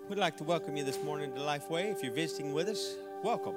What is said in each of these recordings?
We'd like to welcome you this morning to Lifeway. If you're visiting with us, welcome.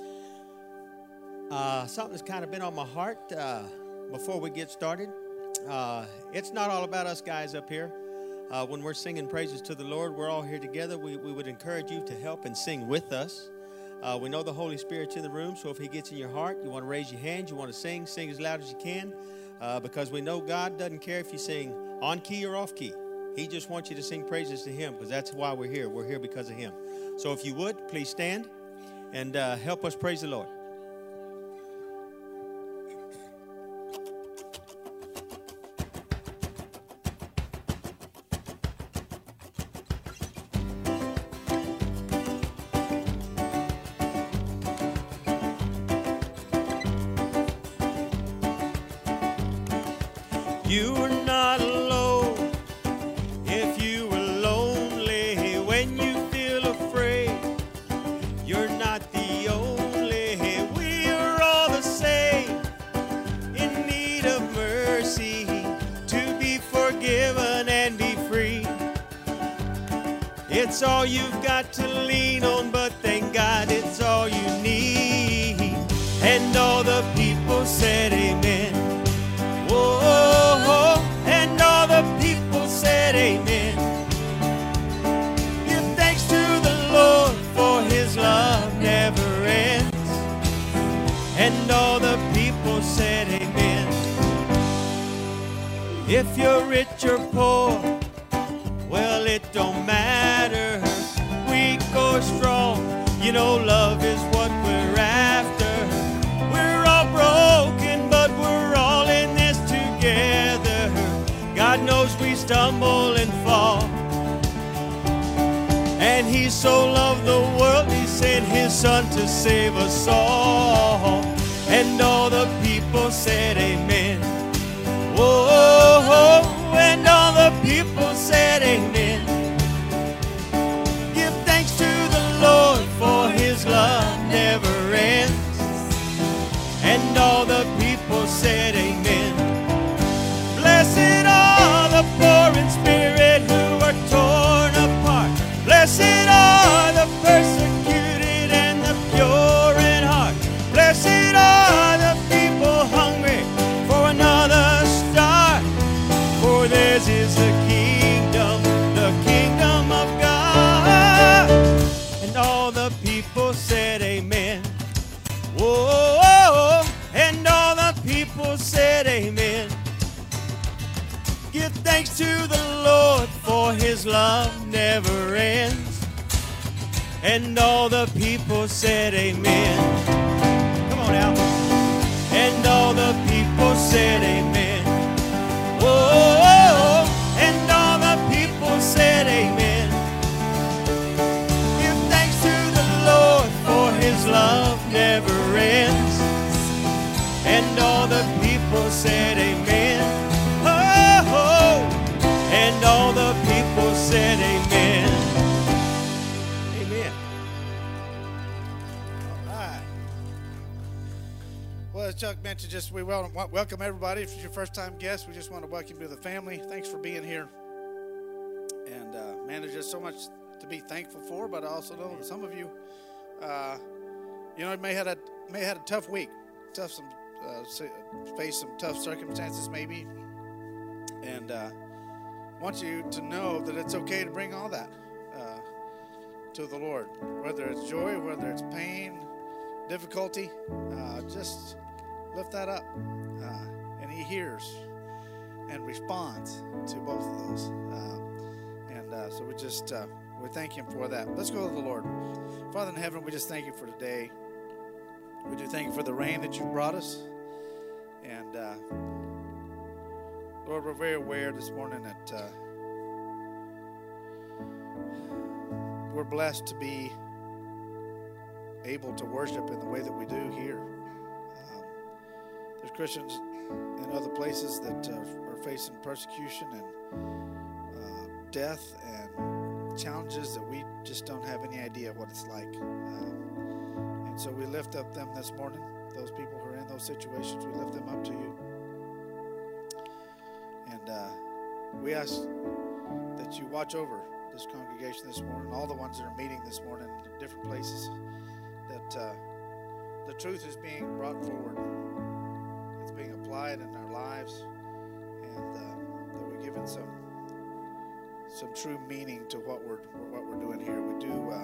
Something's kind of been on my heart before we get started. It's not all about us guys up here. When we're singing praises to the Lord, we're all here together. We would encourage you to help and sing with us. We know the Holy Spirit's in the room, so if He gets in your heart, you want to raise your hand, you want to sing as loud as you can, because we know God doesn't care if you sing on key or off key. He just wants you to sing praises to Him, because that's why we're here. We're here because of Him. So if you would, please stand and help us praise the Lord. You are not alone if you are lonely when you feel afraid. You're not the only, we are all the same, in need of mercy, to be forgiven and be free. It's all you've got to lean on, but thank God it's all you need. And all the people said amen. Whoa, and all the people said amen. Give thanks to the Lord, for His love never ends. And all the people said amen. If you're rich or poor, well, it don't matter. Weak or strong, you know love is what we're after. We're all broken, but we're all in this together. God knows we stumble and fall, and He so loved the world, He sent His Son to save us all. And all the people said amen. Whoa, and all the people said amen. Give thanks to the Lord, for His love never ends. And all the people said amen. Blessed are the poor in spirit who are torn apart. Blessed are the persecuted and the pure in heart. Blessed are the people hungry for another star. For theirs is the kingdom of God. And all the people said amen. Whoa, and all the people said amen. Give thanks to the Lord, for His love never ends. And all the people said amen. Come on now. And all the people said amen. Whoa, and all the people said amen. Give thanks to the Lord, for His love never ends. And all the people said amen. Oh, and all the people said amen. Amen. All right. Well, as Chuck mentioned, we welcome everybody. If it's your first time guest, we just want to welcome you to the family. Thanks for being here. And man, there's just so much to be thankful for. But I also know that some of you, may have had a tough week, face some tough circumstances maybe. And want you to know that it's okay to bring all that to the Lord, whether it's joy, whether it's pain, difficulty. Just lift that up, and He hears and responds to both of those. So we thank Him for that. Let's go to the Lord. Father in heaven, we just thank You for today. We do thank You for the rain that You've brought us, and Lord, we're very aware this morning that we're blessed to be able to worship in the way that we do here. There's Christians in other places that are facing persecution and death and challenges that we just don't have any idea what it's like. And so we lift up them this morning, those people who are in those situations. We lift them up to You. And we ask that You watch over this congregation this morning, all the ones that are meeting this morning in different places, that the truth is being brought forward. It's being applied in our lives, and that we're given some true meaning to what we're doing here. We do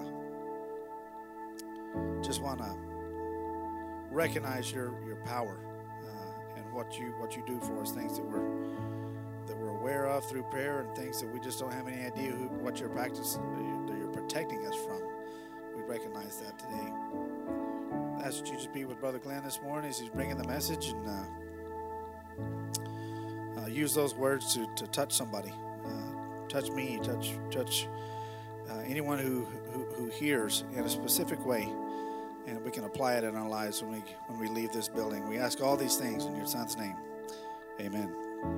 just want to recognize your power and what you do for us, things that we're aware of through prayer, and things that we just don't have any idea what your practice that you're protecting us from. We recognize that today. I ask that you just be with Brother Glenn this morning as he's bringing the message, and use those words to touch somebody, touch me, touch anyone who hears in a specific way, and we can apply it in our lives when we leave this building. We ask all these things in your Son's name. Amen.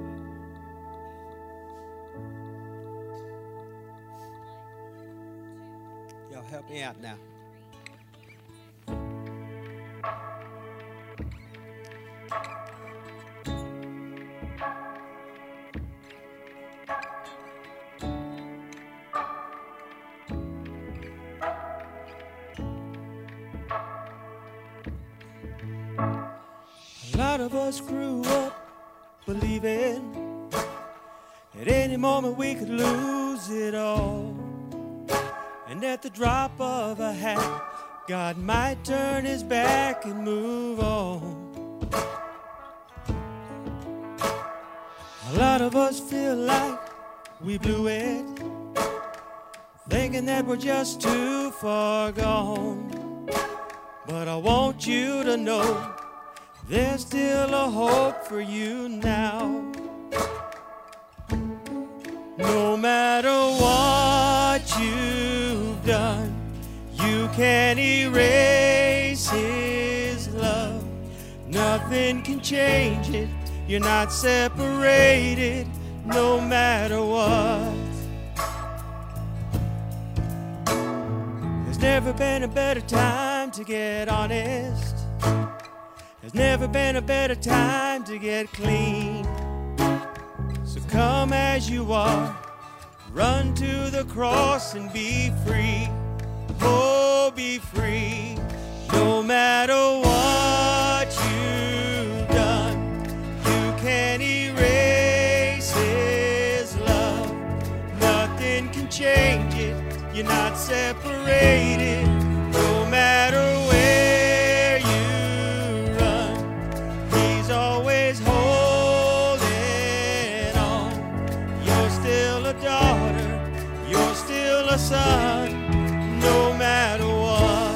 Y'all help me out now. A lot of us grew up believing at any moment we could lose it all, and at the drop of a hat God might turn his back and move on. A lot of us feel like we blew it, thinking that we're just too far gone. But I want you to know there's still a hope for you now. No matter what you've done, you can't erase his love. Nothing can change it. You're not separated, no matter what. There's never been a better time to get honest. There's never been a better time to get clean. So come as you are, run to the cross and be free. Oh, be free. No matter what you've done, you can't erase his love. Nothing can change it. You're not separated. No matter where you run, he's always holding on. You're still a daughter, you're still a son, no matter what.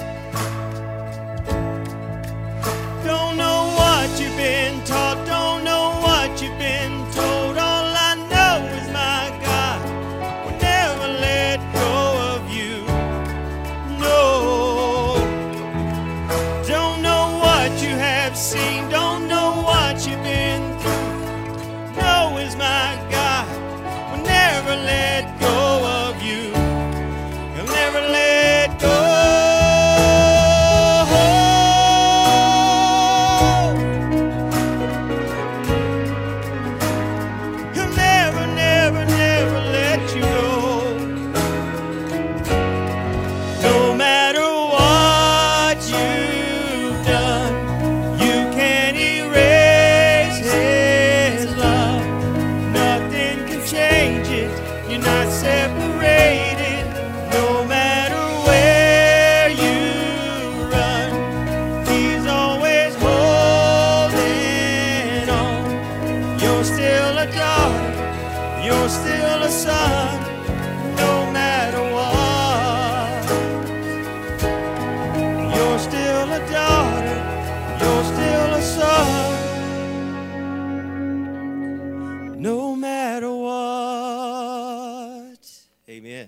Don't know what you've been taught, don't know what you've been told. All I know is my God will never let go of you. No. Don't know what you have seen, don't know what you've been through. No is my God will never let go of you. He'll never let go. He'll never, never, never let you go. No matter what you've done, you can't erase his love. Nothing can change it. You're not separated. No matter where you run, he's always holding on. You're still a daughter, you're still a son, no matter what. You're still a daughter, you're still a son, no matter what. Amen.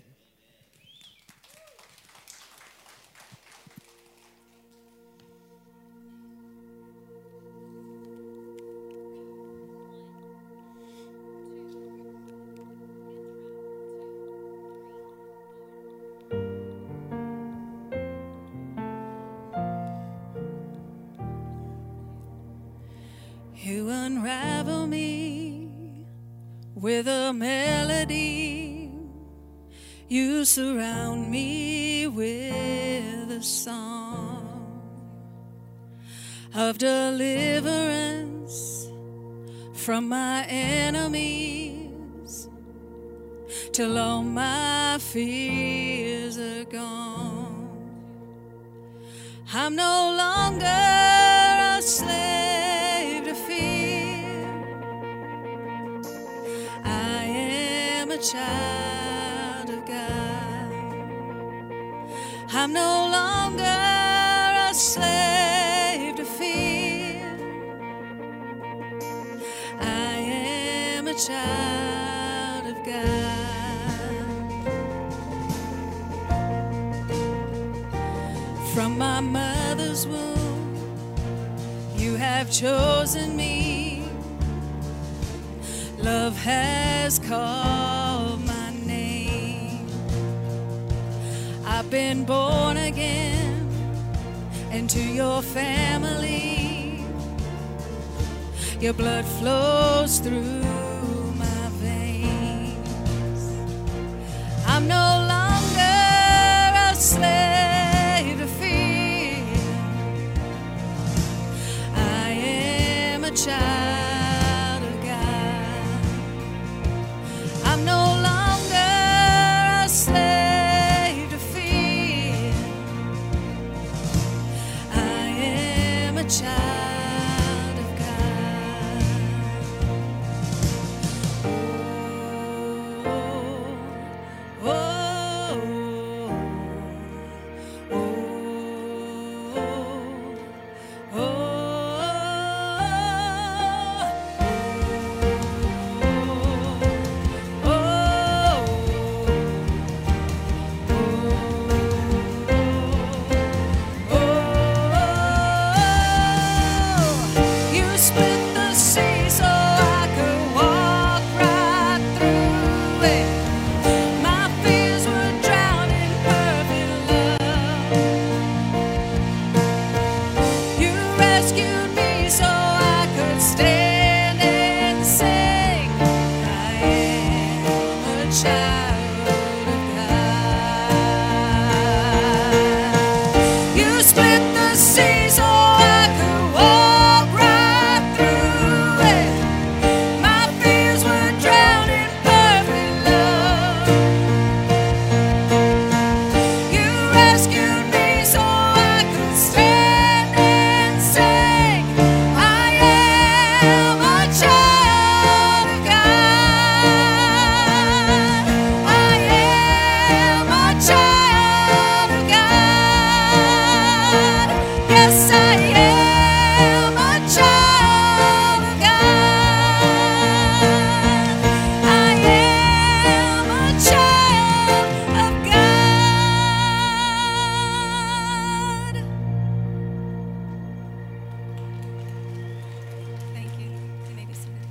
You unravel me with a melody You surround me with a song of deliverance from my enemies, till all my fears are gone. I'm no longer a slave to fear. I am a child of God. I'm no longer a slave to fear. I am a child of God. From my mother's womb, you have chosen me. Love has called my name. I've been born again into your family. Your blood flows through my veins. I'm no longer a slave to fear. I am a child of God. I'm no longer a slave to fear. I am a child of God. Oh, oh, oh, oh. You split the sea so I could walk right through it. My fears were drowned in perfect love. You rescued me so I could stand and sing. I am a child of God. You split the sea so I could walk right through it. My fears were drowned in perfect love. You rescued me so I could stand and sing. I am a child of God. I am a child of God. Yes, I am a child of God. I am a child of God. Thank you. You may be seated.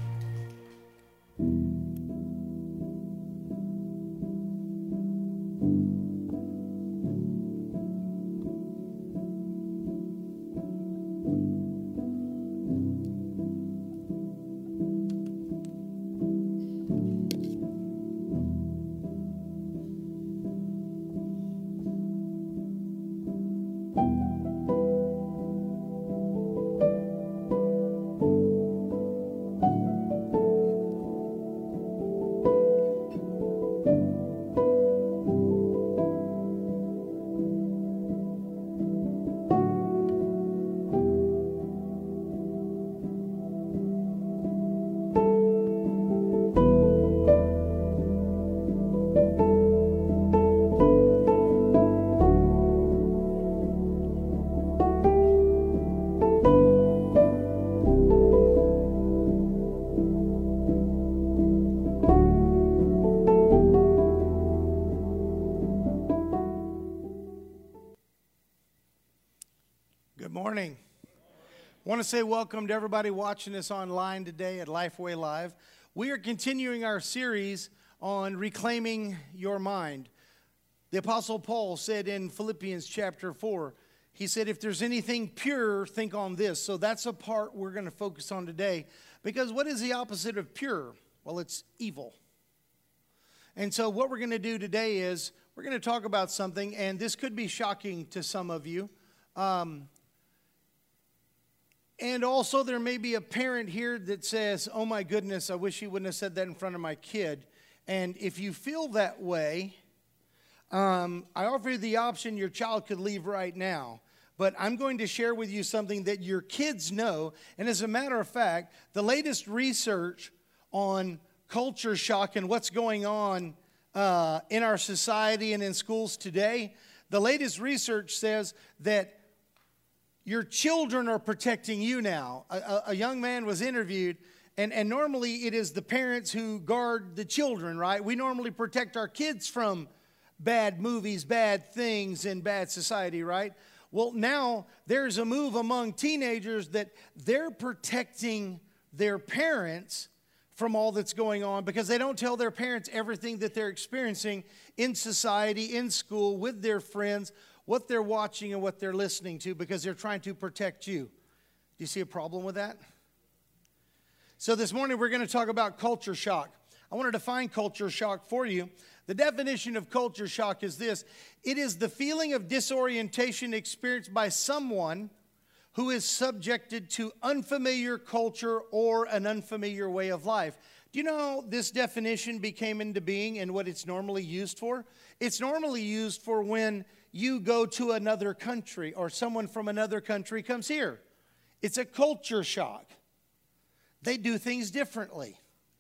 Good morning. I want to say welcome to everybody watching us online today at Lifeway Live. We are continuing our series on reclaiming your mind. The Apostle Paul said in Philippians chapter 4, he said, if there's anything pure, think on this. So that's a part we're going to focus on today. Because what is the opposite of pure? Well, it's evil. And so what we're going to do today is we're going to talk about something, and this could be shocking to some of you. And also there may be a parent here that says, oh my goodness, I wish you wouldn't have said that in front of my kid. And if you feel that way, I offer you the option your child could leave right now. But I'm going to share with you something that your kids know. And as a matter of fact, the latest research on culture shock and what's going on in our society and in schools today, the latest research says that your children are protecting you now. A young man was interviewed, and normally it is the parents who guard the children, right? We normally protect our kids from bad movies, bad things, and bad society, right? Well, now there's a move among teenagers that they're protecting their parents from all that's going on because they don't tell their parents everything that they're experiencing in society, in school, with their friends, what they're watching and what they're listening to because they're trying to protect you. Do you see a problem with that? So this morning we're going to talk about culture shock. I want to define culture shock for you. The definition of culture shock is this. It is the feeling of disorientation experienced by someone who is subjected to unfamiliar culture or an unfamiliar way of life. Do you know how this definition became into being and what it's normally used for? It's normally used for when you go to another country or someone from another country comes here. It's a culture shock. They do things differently.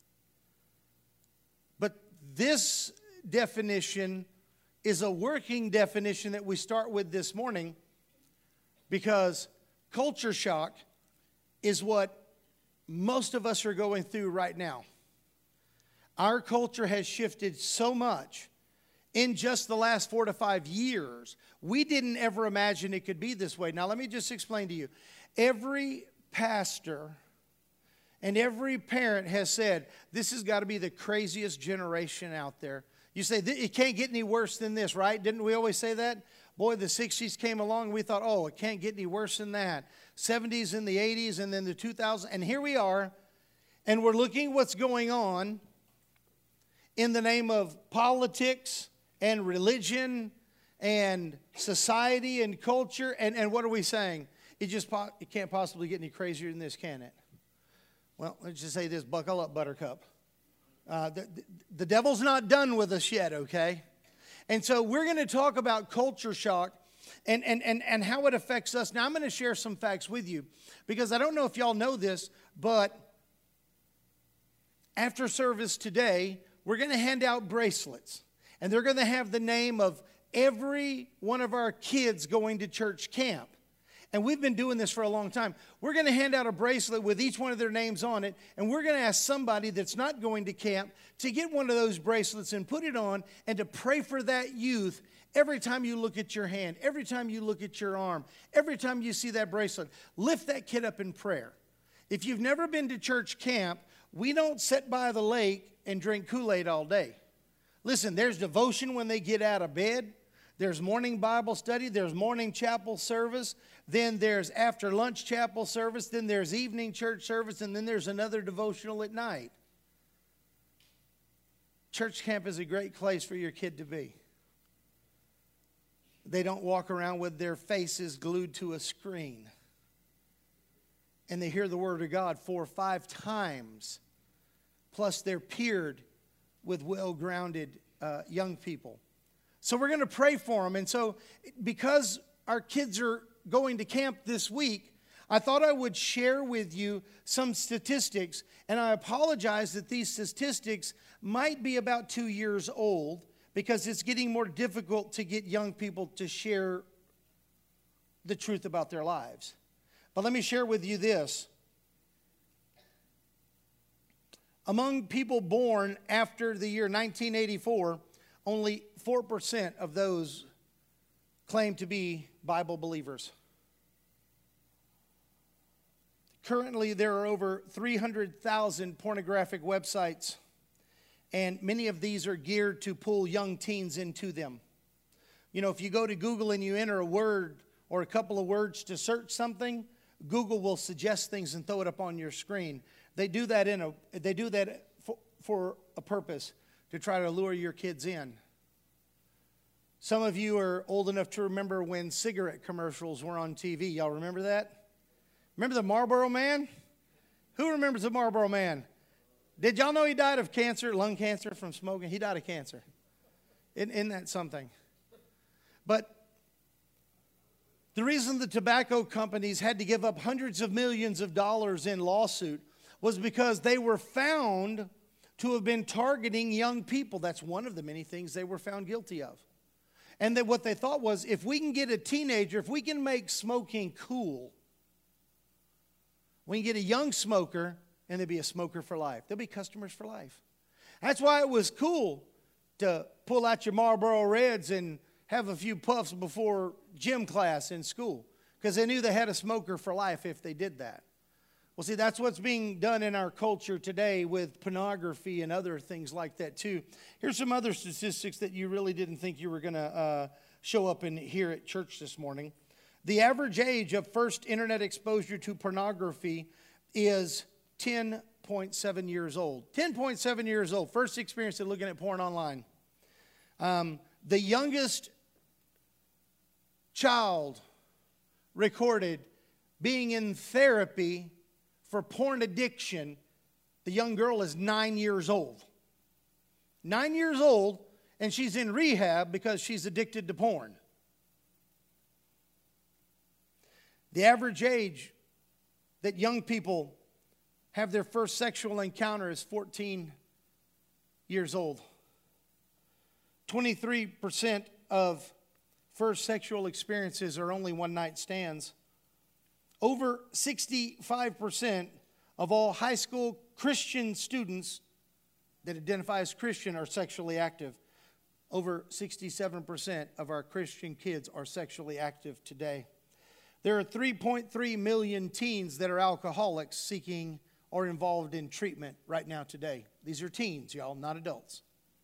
But this definition is a working definition that we start with this morning because culture shock is what most of us are going through right now. Our culture has shifted so much in just the last 4 to 5 years. We didn't ever imagine it could be this way. Now, let me just explain to you. Every pastor and every parent has said, this has got to be the craziest generation out there. You say, it can't get any worse than this, right? Didn't we always say that? Boy, the 60s came along and we thought, oh, it can't get any worse than that. 70s and the 80s and then the 2000s. And here we are, and we're looking what's going on in the name of politics and religion and society and culture. And what are we saying? It can't possibly get any crazier than this, can it? Well, let's just say this, buckle up, Buttercup. The devil's not done with us yet, okay? And so we're going to talk about culture shock and how it affects us. Now, I'm going to share some facts with you because I don't know if y'all know this, but after service today, we're going to hand out bracelets. And they're going to have the name of every one of our kids going to church camp. And we've been doing this for a long time. We're going to hand out a bracelet with each one of their names on it. And we're going to ask somebody that's not going to camp to get one of those bracelets and put it on and to pray for that youth every time you look at your hand, every time you look at your arm, every time you see that bracelet. Lift that kid up in prayer. If you've never been to church camp, we don't sit by the lake and drink Kool-Aid all day. Listen, there's devotion when they get out of bed. There's morning Bible study. There's morning chapel service. Then there's after lunch chapel service. Then there's evening church service. And then there's another devotional at night. Church camp is a great place for your kid to be. They don't walk around with their faces glued to a screen. And they hear the word of God 4 or 5 times. Plus they're peered with well-grounded young people. So we're going to pray for them. And so because our kids are going to camp this week, I thought I would share with you some statistics. And I apologize that these statistics might be about 2 years old because it's getting more difficult to get young people to share the truth about their lives. But let me share with you this. Among people born after the year 1984, only 4% of those claim to be Bible believers. Currently, there are over 300,000 pornographic websites, and many of these are geared to pull young teens into them. You know, if you go to Google and you enter a word or a couple of words to search something, Google will suggest things and throw it up on your screen. They do that for a purpose, to try to lure your kids in. Some of you are old enough to remember when cigarette commercials were on TV. Y'all remember that? Remember the Marlboro Man? Who remembers the Marlboro Man? Did y'all know he died of cancer, lung cancer from smoking? He died of cancer. Isn't that something? But the reason the tobacco companies had to give up hundreds of millions of dollars in lawsuit was because they were found to have been targeting young people. That's one of the many things they were found guilty of. And that what they thought was, if we can get a teenager, if we can make smoking cool, we can get a young smoker, and they'll be a smoker for life. They'll be customers for life. That's why it was cool to pull out your Marlboro Reds and have a few puffs before gym class in school, because they knew they had a smoker for life if they did that. Well, see, that's what's being done in our culture today with pornography and other things like that, too. Here's some other statistics that you really didn't think you were going to show up in here at church this morning. The average age of first internet exposure to pornography is 10.7 years old. 10.7 years old, first experience of looking at porn online. The youngest child recorded being in therapy for porn addiction, the young girl is 9 years old. 9 years old, and she's in rehab because she's addicted to porn. The average age that young people have their first sexual encounter is 14 years old. 23% of first sexual experiences are only one-night stands. Over 65% of all high school Christian students that identify as Christian are sexually active. Over 67% of our Christian kids are sexually active today. There are 3.3 million teens that are alcoholics seeking or involved in treatment right now today. These are teens, y'all, not adults.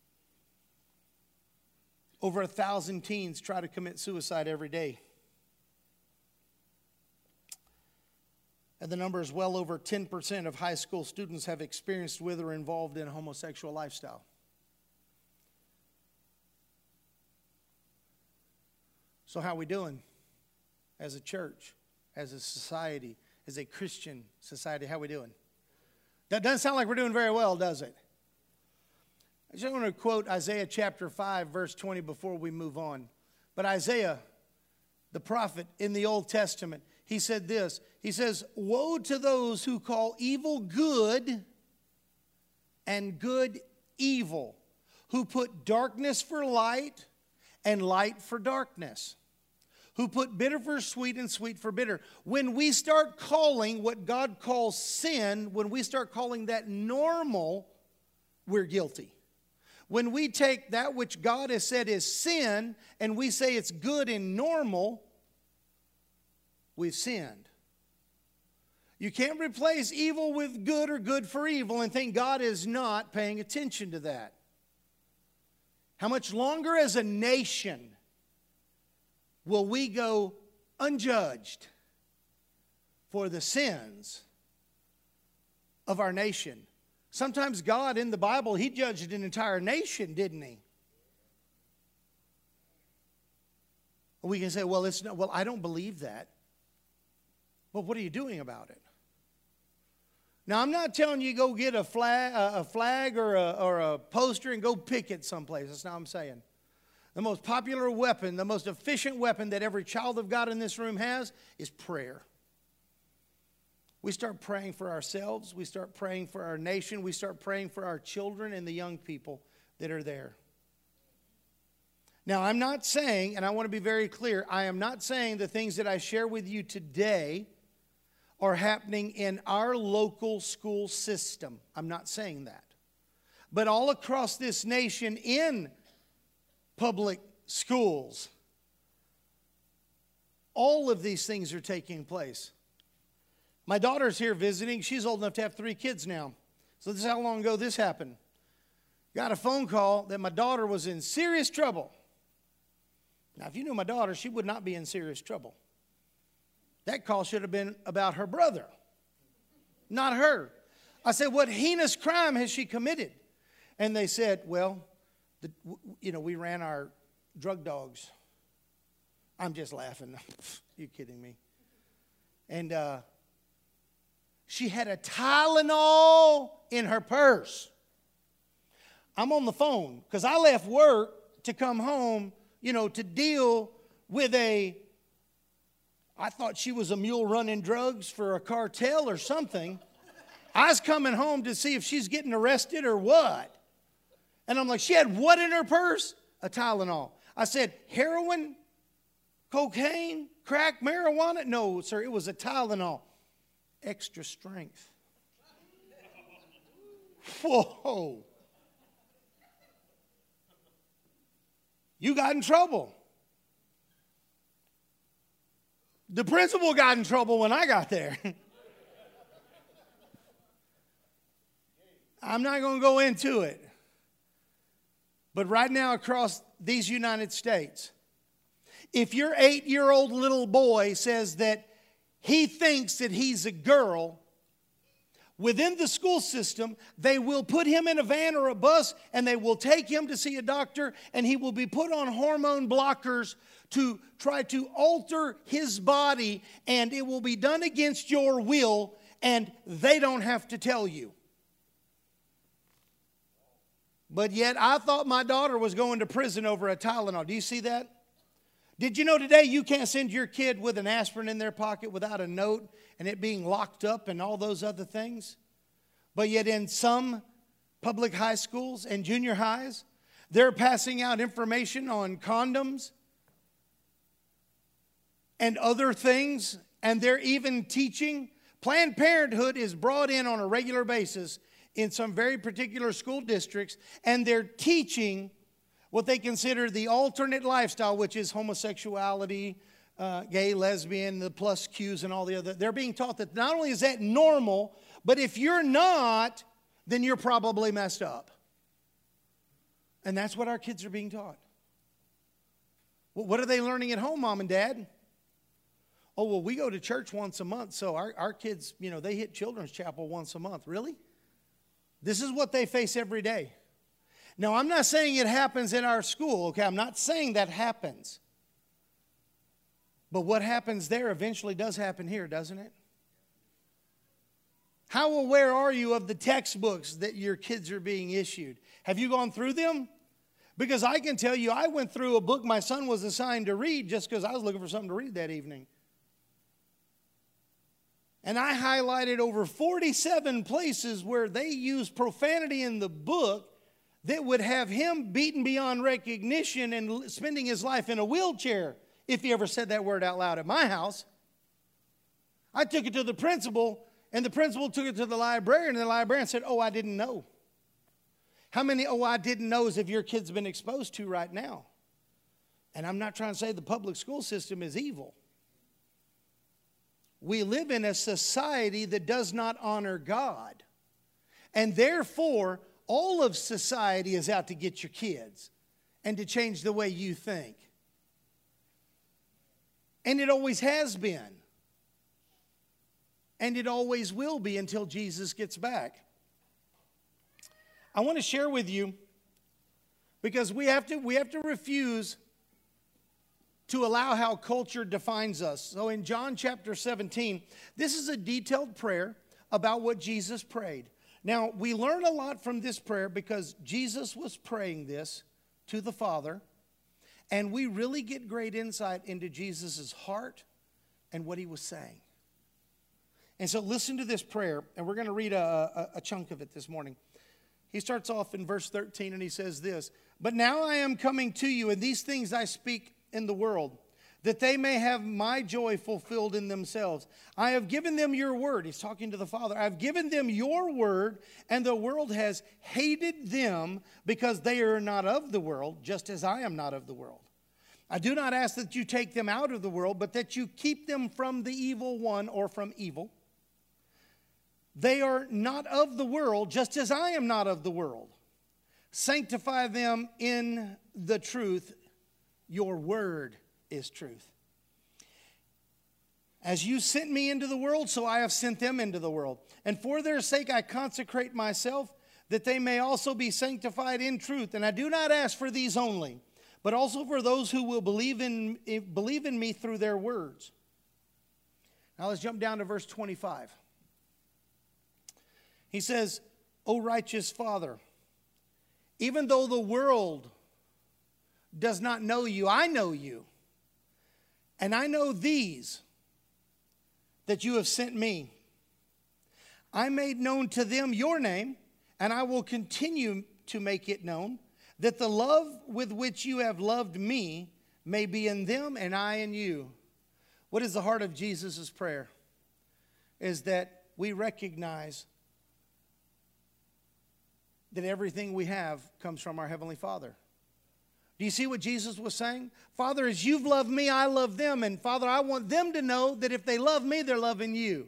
Over 1,000 teens try to commit suicide every day. And the number is well over 10% of high school students have experienced with or involved in a homosexual lifestyle. So how are we doing as a church, as a society, as a Christian society? How are we doing? That doesn't sound like we're doing very well, does it? I just want to quote Isaiah chapter 5, verse 20 before we move on. But Isaiah, the prophet in the Old Testament, he said this. He says, "Woe to those who call evil good and good evil, who put darkness for light and light for darkness, who put bitter for sweet and sweet for bitter." When we start calling what God calls sin, when we start calling that normal, we're guilty. When we take that which God has said is sin and we say it's good and normal, we've sinned. You can't replace evil with good or good for evil and think God is not paying attention to that. How much longer as a nation will we go unjudged for the sins of our nation? Sometimes God in the Bible, He judged an entire nation, didn't He? We can say, well, it's not, well, I don't believe that. But what are you doing about it? Now, I'm not telling you go get a flag or a poster and go picket someplace. That's not what I'm saying. The most popular weapon, the most efficient weapon that every child of God in this room has is prayer. We start praying for ourselves. We start praying for our nation. We start praying for our children and the young people that are there. Now, I'm not saying, and I want to be very clear, I am not saying the things that I share with you today are happening in our local school system. I'm not saying that. But all across this nation in public schools, all of these things are taking place. My daughter's here visiting. She's old enough to have 3 kids now. So this is how long ago this happened. Got a phone call that my daughter was in serious trouble. Now, if you knew my daughter, she would not be in serious trouble. That call should have been about her brother, not her. I said, what heinous crime has she committed? And they said, well, we ran our drug dogs. I'm just laughing. You kidding me? And she had a Tylenol in her purse. I'm on the phone because I left work to come home, to deal with I thought she was a mule running drugs for a cartel or something. I was coming home to see if she's getting arrested or what. And I'm like, she had what in her purse? A Tylenol. I said, heroin, cocaine, crack, marijuana? No, sir, it was a Tylenol. Extra strength. Whoa. You got in trouble. The principal got in trouble when I got there. I'm not going to go into it. But right now across these United States, if your 8-year-old little boy says that he thinks that he's a girl, within the school system, they will put him in a van or a bus and they will take him to see a doctor, and he will be put on hormone blockers to try to alter his body, and it will be done against your will, and they don't have to tell you. But yet I thought my daughter was going to prison over a Tylenol. Do you see that? Did you know today you can't send your kid with an aspirin in their pocket without a note and it being locked up and all those other things? But yet in some public high schools and junior highs, they're passing out information on condoms and other things, and they're even teaching. Planned Parenthood is brought in on a regular basis in some very particular school districts, and they're teaching what they consider the alternate lifestyle, which is homosexuality, gay, lesbian, the plus Qs and all the other. They're being taught that not only is that normal, but if you're not, then you're probably messed up. And that's what our kids are being taught. Well, what are they learning at home, Mom and Dad? Oh, well, we go to church once a month, so our kids, they hit children's chapel once a month. Really? This is what they face every day. Now, I'm not saying it happens in our school, okay? I'm not saying that happens. But what happens there eventually does happen here, doesn't it? How aware are you of the textbooks that your kids are being issued? Have you gone through them? Because I can tell you, I went through a book my son was assigned to read just because I was looking for something to read that evening. And I highlighted over 47 places where they use profanity in the book that would have him beaten beyond recognition and spending his life in a wheelchair if he ever said that word out loud at my house. I took it to the principal, and the principal took it to the librarian, and the librarian said, oh, I didn't know. How many I didn't knows have your kids been exposed to right now? And I'm not trying to say the public school system is evil. We live in a society that does not honor God. And therefore, all of society is out to get your kids and to change the way you think. And it always has been. And it always will be until Jesus gets back. I want to share with you, because we have to refuse to allow how culture defines us. So in John chapter 17, this is a detailed prayer about what Jesus prayed. Now, we learn a lot from this prayer because Jesus was praying this to the Father, and we really get great insight into Jesus' heart and what he was saying. And so listen to this prayer, and we're going to read a chunk of it this morning. He starts off in verse 13, and he says this, "But now I am coming to you, and these things I speak in the world, that they may have my joy fulfilled in themselves. I have given them your word." He's talking to the Father. "I have given them your word, and the world has hated them because they are not of the world, just as I am not of the world. I do not ask that you take them out of the world, but that you keep them from the evil one," or from evil. "They are not of the world, just as I am not of the world. Sanctify them in the truth. Your word is truth. As you sent me into the world, so I have sent them into the world. And for their sake I consecrate myself, that they may also be sanctified in truth. And I do not ask for these only, but also for those who will believe in me through their words. Now let's jump down to verse 25. He says, O righteous Father, even though the world does not know you, I know you. And I know these, that you have sent me. I made known to them your name, and I will continue to make it known, that the love with which you have loved me may be in them and I in you. What is the heart of Jesus' prayer? Is that we recognize that everything we have comes from our Heavenly Father. Do you see what Jesus was saying? Father, as you've loved me, I love them. And Father, I want them to know that if they love me, they're loving you.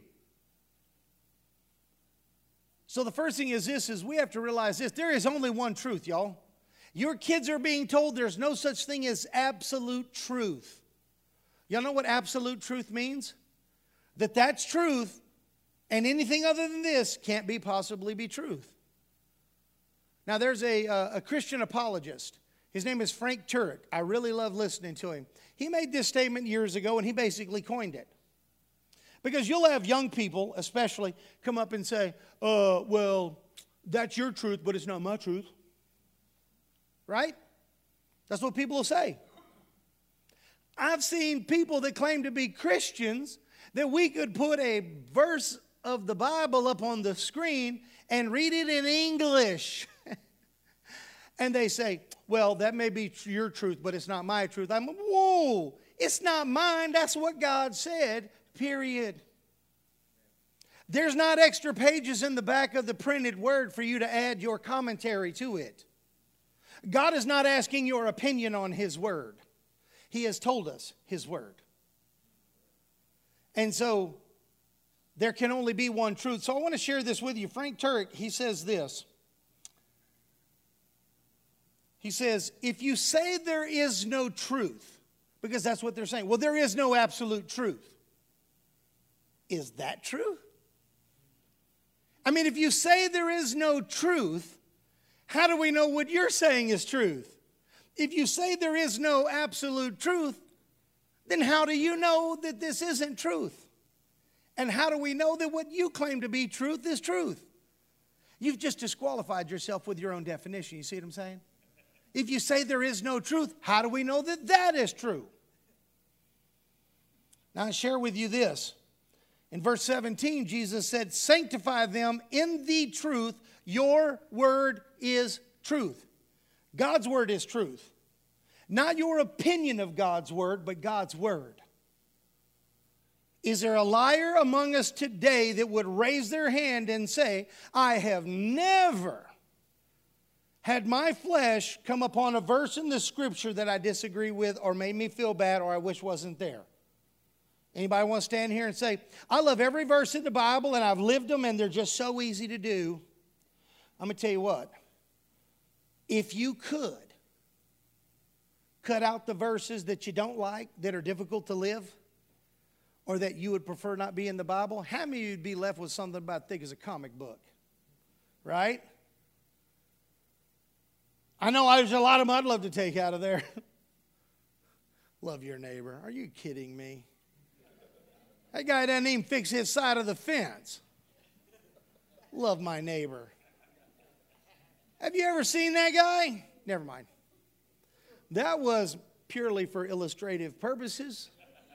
So the first thing is this, is we have to realize this. There is only one truth, y'all. Your kids are being told there's no such thing as absolute truth. Y'all know what absolute truth means? That's truth, and anything other than this can't possibly be truth. Now, there's a Christian apologist. His name is Frank Turek. I really love listening to him. He made this statement years ago, and he basically coined it. Because you'll have young people, especially, come up and say, well, that's your truth, but it's not my truth. Right? That's what people will say. I've seen people that claim to be Christians that we could put a verse of the Bible up on the screen and read it in English. And they say, well, that may be your truth, but it's not my truth. I'm, whoa, it's not mine. That's what God said, period. There's not extra pages in the back of the printed word for you to add your commentary to it. God is not asking your opinion on His word. He has told us His word. And so there can only be one truth. So I want to share this with you. Frank Turek, he says this. He says, if you say there is no truth, because that's what they're saying, well, there is no absolute truth. Is that true? I mean, if you say there is no truth, how do we know what you're saying is truth? If you say there is no absolute truth, then how do you know that this isn't truth? And how do we know that what you claim to be truth is truth? You've just disqualified yourself with your own definition. You see what I'm saying? If you say there is no truth, how do we know that that is true? Now I share with you this. In verse 17, Jesus said, sanctify them in the truth. Your word is truth. God's word is truth. Not your opinion of God's word, but God's word. Is there a liar among us today that would raise their hand and say, I have never had my flesh come upon a verse in the scripture that I disagree with or made me feel bad or I wish wasn't there? Anybody want to stand here and say, I love every verse in the Bible and I've lived them and they're just so easy to do? I'm going to tell you what. If you could cut out the verses that you don't like, that are difficult to live, or that you would prefer not be in the Bible, how many of you would be left with something about thick as a comic book? Right? I know there's a lot of them I'd love to take out of there. Love your neighbor. Are you kidding me? That guy doesn't even fix his side of the fence. Love my neighbor. Have you ever seen that guy? Never mind. That was purely for illustrative purposes.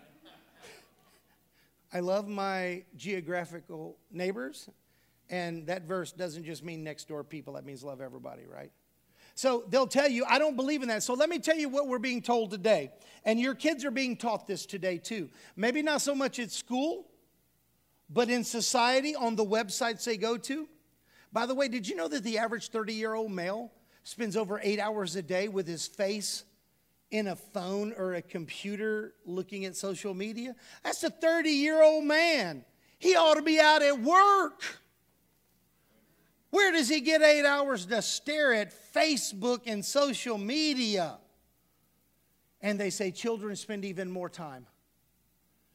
I love my geographical neighbors. And that verse doesn't just mean next door people. That means love everybody, right? So they'll tell you, I don't believe in that. So let me tell you what we're being told today. And your kids are being taught this today too. Maybe not so much at school, but in society, on the websites they go to. By the way, did you know that the average 30-year-old male spends over 8 hours a day with his face in a phone or a computer looking at social media? That's a 30-year-old man. He ought to be out at work. Where does he get 8 hours to stare at Facebook and social media? And they say children spend even more time.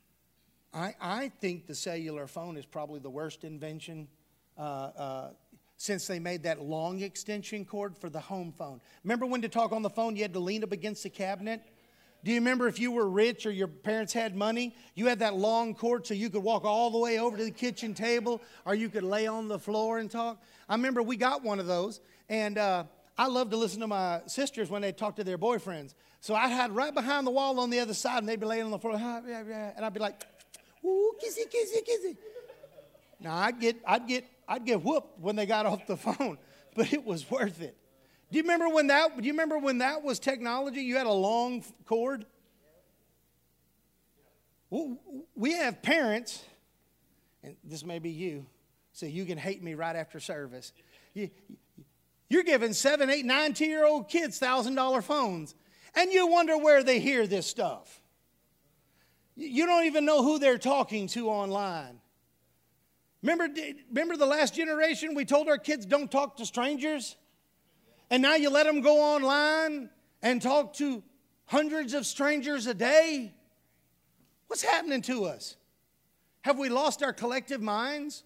I think the cellular phone is probably the worst invention since they made that long extension cord for the home phone. Remember when to talk on the phone, you had to lean up against the cabinet? Do you remember if you were rich or your parents had money, you had that long cord so you could walk all the way over to the kitchen table or you could lay on the floor and talk? I remember we got one of those, and I love to listen to my sisters when they talk to their boyfriends. So I had right behind the wall on the other side, and they'd be laying on the floor, and I'd be like, ooh, kissy, kissy, kissy. Now I'd get whooped when they got off the phone, but it was worth it. Do you remember when that was technology? You had a long cord. We have parents, and this may be you, so you can hate me right after service. You're giving 7, 8, 9, 10-year-old kids $1,000 phones, and you wonder where they hear this stuff. You don't even know who they're talking to online. Remember the last generation, we told our kids don't talk to strangers? And now you let them go online and talk to hundreds of strangers a day? What's happening to us? Have we lost our collective minds?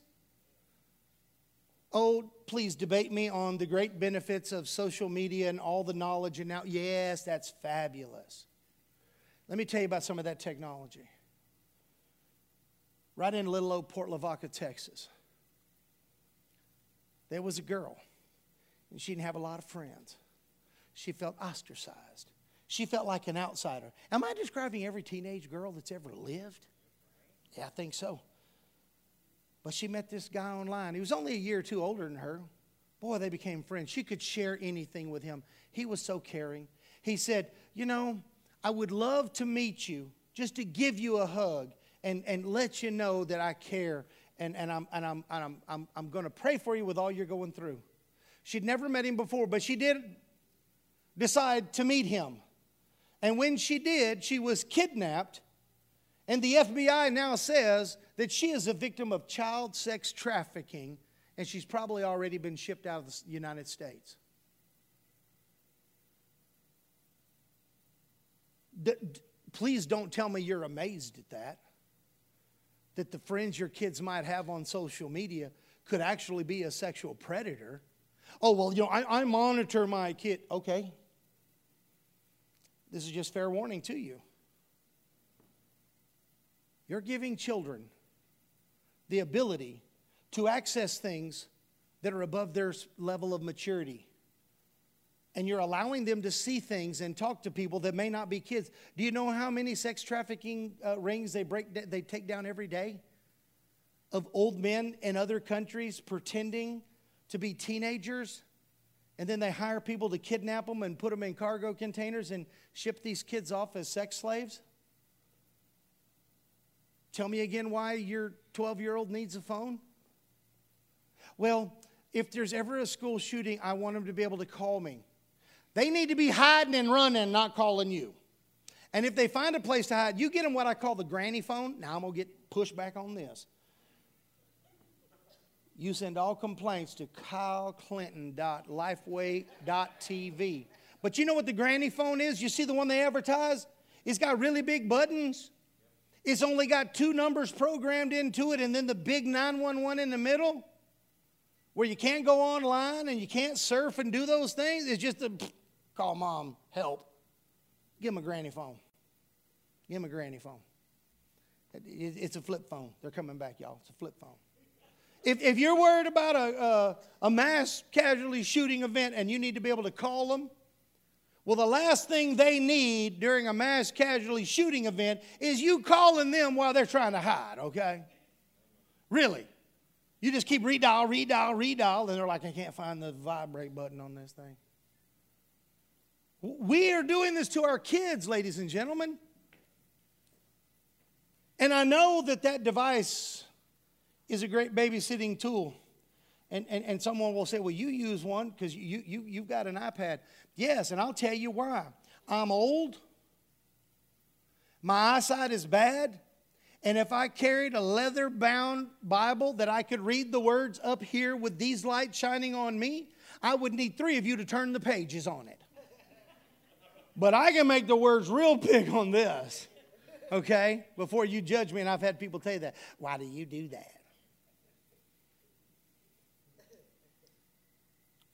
Oh, please debate me on the great benefits of social media and all the knowledge. And now, yes, that's fabulous. Let me tell you about some of that technology. Right in little old Port Lavaca, Texas, there was a girl, and she didn't have a lot of friends. She felt ostracized. She felt like an outsider. Am I describing every teenage girl that's ever lived? Yeah, I think so. But she met this guy online. He was only a year or two older than her. Boy, they became friends. She could share anything with him. He was so caring. He said, you know, I would love to meet you, just to give you a hug and let you know that I care, and I'm going to pray for you with all you're going through. She'd never met him before, but she did decide to meet him. And when she did, she was kidnapped, and the FBI now says that she is a victim of child sex trafficking, and she's probably already been shipped out of the United States. Please don't tell me you're amazed at that the friends your kids might have on social media could actually be a sexual predator. Oh, well, you know, I monitor my kid. Okay. This is just fair warning to you. You're giving children the ability to access things that are above their level of maturity. And you're allowing them to see things and talk to people that may not be kids. Do you know how many sex trafficking rings they take down every day? Of old men in other countries pretending to be teenagers. And then they hire people to kidnap them and put them in cargo containers and ship these kids off as sex slaves. Tell me again why your 12-year-old needs a phone? Well, if there's ever a school shooting, I want them to be able to call me. They need to be hiding and running, not calling you. And if they find a place to hide, you get them what I call the granny phone. Now I'm going to get pushed back on this. You send all complaints to KyleClinton.lifeway.tv. But you know what the granny phone is? You see the one they advertise? It's got really big buttons. It's only got 2 numbers programmed into it and then the big 911 in the middle where you can't go online and you can't surf and do those things. It's just a call mom, help. Give them a granny phone. Give them a granny phone. It's a flip phone. They're coming back, y'all. It's a flip phone. If you're worried about a mass casualty shooting event and you need to be able to call them, well, the last thing they need during a mass casualty shooting event is you calling them while they're trying to hide, okay? Really. You just keep redial, and they're like, I can't find the vibrate button on this thing. We are doing this to our kids, ladies and gentlemen. And I know that device is a great babysitting tool. And someone will say, well, you use one because you've got an iPad. Yes, and I'll tell you why. I'm old. My eyesight is bad. And if I carried a leather-bound Bible that I could read the words up here with these lights shining on me, I would need 3 of you to turn the pages on it. But I can make the words real big on this, okay, before you judge me. And I've had people tell you that. Why do you do that?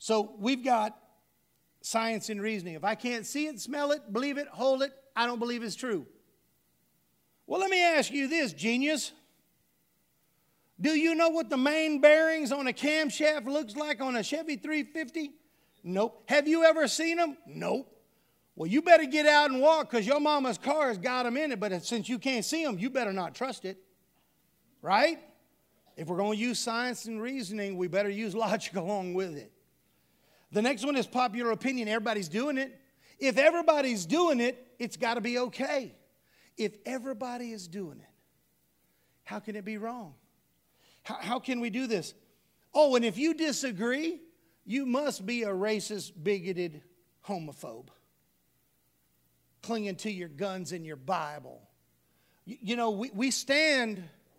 So we've got science and reasoning. If I can't see it, smell it, believe it, hold it, I don't believe it's true. Well, let me ask you this, genius. Do you know what the main bearings on a camshaft looks like on a Chevy 350? Nope. Have you ever seen them? Nope. Well, you better get out and walk because your mama's car has got them in it, but since you can't see them, you better not trust it. Right? If we're going to use science and reasoning, we better use logic along with it. The next one is popular opinion. Everybody's doing it. If everybody's doing it, it's got to be okay. If everybody is doing it, how can it be wrong? How can we do this? Oh, and if you disagree, you must be a racist, bigoted homophobe, clinging to your guns and your Bible. You know, we stand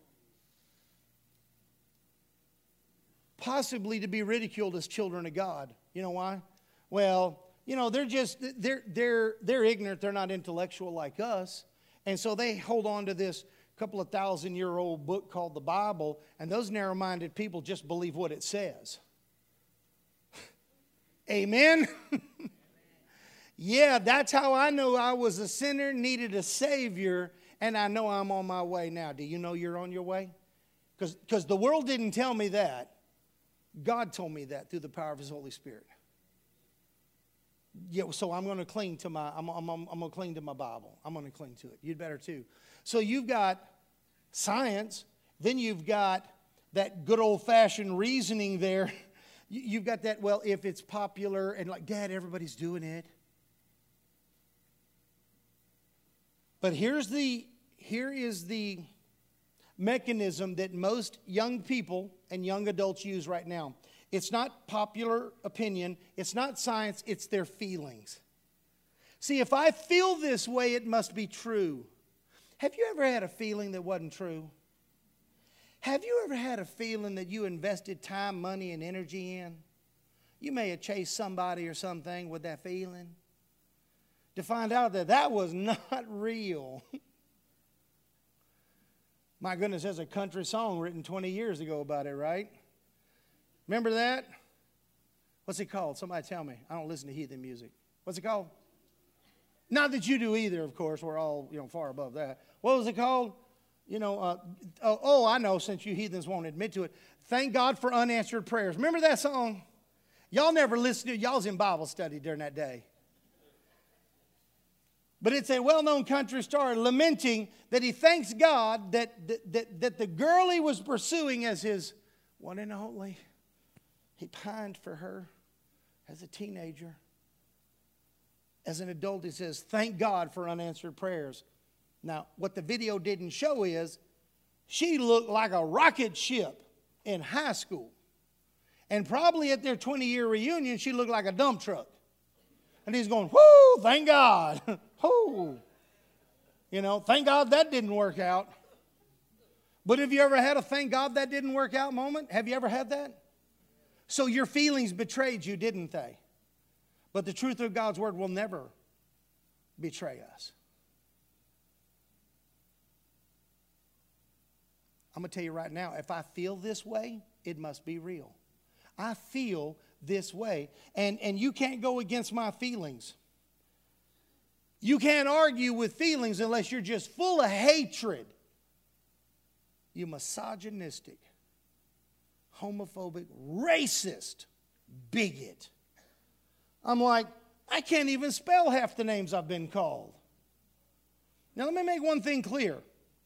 possibly to be ridiculed as children of God. You know why? Well, you know, they're ignorant. They're not intellectual like us. And so they hold on to this couple of 1,000-year-old book called the Bible, and those narrow-minded people just believe what it says. Amen? Yeah, that's how I know I was a sinner, needed a Savior, and I know I'm on my way now. Do you know you're on your way? Because the world didn't tell me that. God told me that through the power of His Holy Spirit. Yeah, so I'm going to cling to my I'm going to cling to my Bible. I'm going to cling to it. You'd better too. So you've got science, then you've got that good old-fashioned reasoning there. You've got that, well, if it's popular and like, Dad, everybody's doing it. But here is the mechanism that most young people and young adults use right now. It's not popular opinion. It's not science. It's their feelings. See, if I feel this way, it must be true. Have you ever had a feeling that wasn't true? Have you ever had a feeling that you invested time, money, and energy in? You may have chased somebody or something with that feeling to find out that that was not real. My goodness, there's a country song written 20 years ago about it, right? Remember that? What's it called? Somebody tell me. I don't listen to heathen music. What's it called? Not that you do either, of course. We're all, far above that. What was it called? I know, since you heathens won't admit to it. Thank God for unanswered prayers. Remember that song? Y'all never listened to it. Y'all was in Bible study during that day. But it's a well-known country star lamenting that he thanks God that the girl he was pursuing as his one and only, he pined for her as a teenager. As an adult, he says, thank God for unanswered prayers. Now, what the video didn't show is she looked like a rocket ship in high school. And probably at their 20-year reunion, she looked like a dump truck. And he's going, whoo, thank God. Whoo. Thank God that didn't work out. But have you ever had a thank God that didn't work out moment? Have you ever had that? So your feelings betrayed you, didn't they? But the truth of God's word will never betray us. I'm going to tell you right now, if I feel this way, it must be real. I feel this way. And you can't go against my feelings. You can't argue with feelings unless you're just full of hatred. You misogynistic, homophobic, racist bigot. I'm like, I can't even spell half the names I've been called. Now let me make one thing clear.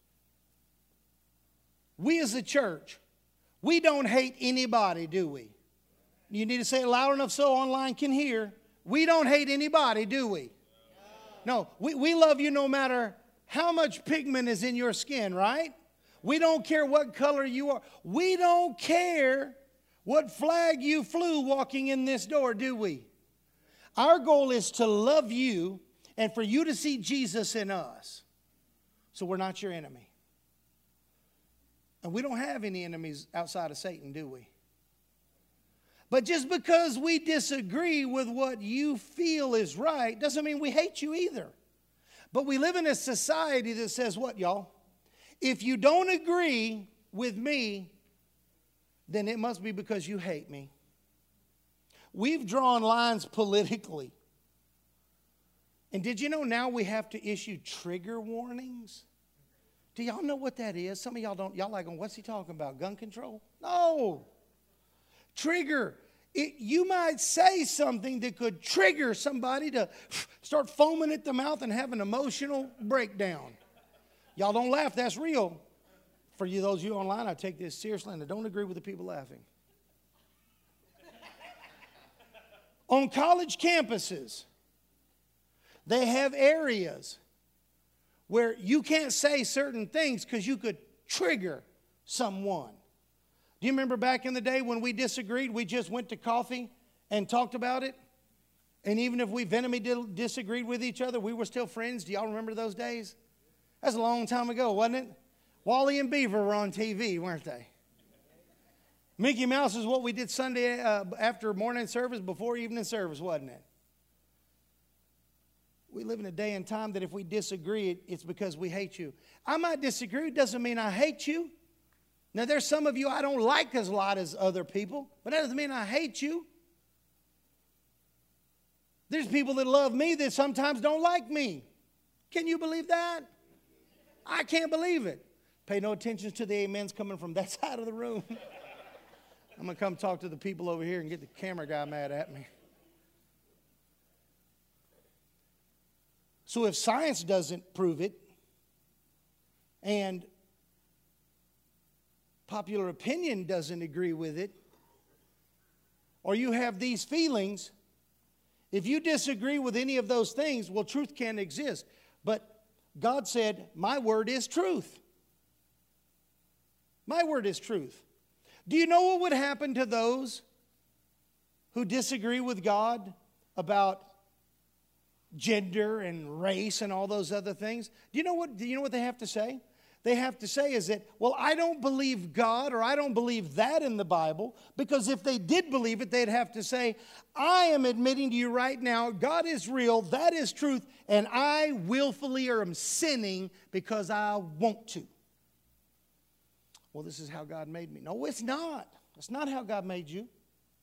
We as a church, we don't hate anybody, do we? You need to say it loud enough so online can hear. We don't hate anybody, do we? No, we love you no matter how much pigment is in your skin, right? We don't care what color you are. We don't care what flag you flew walking in this door, do we? Our goal is to love you and for you to see Jesus in us. So we're not your enemy. And we don't have any enemies outside of Satan, do we? But just because we disagree with what you feel is right doesn't mean we hate you either. But we live in a society that says what, y'all? If you don't agree with me, then it must be because you hate me. We've drawn lines politically. And did you know now we have to issue trigger warnings? Do y'all know what that is? Some of y'all don't. Y'all like, what's he talking about? Gun control? No. Trigger. You might say something that could trigger somebody to start foaming at the mouth and have an emotional breakdown. Y'all don't laugh. That's real. For you, those of you online, I take this seriously, and I don't agree with the people laughing. On college campuses, they have areas where you can't say certain things because you could trigger someone. Do you remember back in the day when we disagreed, we just went to coffee and talked about it? And even if we vehemently disagreed with each other, we were still friends. Do y'all remember those days? That's a long time ago, wasn't it? Wally and Beaver were on TV, weren't they? Mickey Mouse is what we did Sunday after morning service, before evening service, wasn't it? We live in a day and time that if we disagree, it's because we hate you. I might disagree. It doesn't mean I hate you. Now, there's some of you I don't like as a lot as other people, but that doesn't mean I hate you. There's people that love me that sometimes don't like me. Can you believe that? I can't believe it. Pay no attention to the amens coming from that side of the room. I'm going to come talk to the people over here and get the camera guy mad at me. So if science doesn't prove it, and popular opinion doesn't agree with it, or you have these feelings, if you disagree with any of those things, well, truth can't exist. But God said, my word is truth. My word is truth. Do you know what would happen to those who disagree with God about gender and race and all those other things? Do you know what they have to say? They have to say is that, well, I don't believe God, or I don't believe that in the Bible, because if they did believe it, they'd have to say, I am admitting to you right now, God is real, that is truth, and I willfully am sinning because I want to. Well, this is how God made me. No, it's not. It's not how God made you.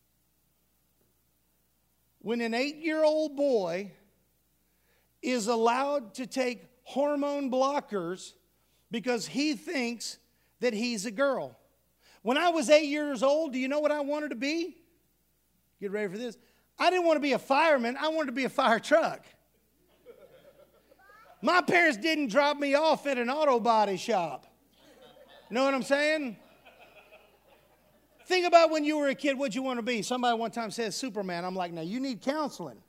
When an 8-year-old boy is allowed to take hormone blockers because he thinks that he's a girl. When I was 8 years old, do you know what I wanted to be? Get ready for this. I didn't want to be a fireman. I wanted to be a fire truck. My parents didn't drop me off at an auto body shop. You know what I'm saying? Think about when you were a kid, what'd you want to be? Somebody one time says Superman. I'm like, now you need counseling.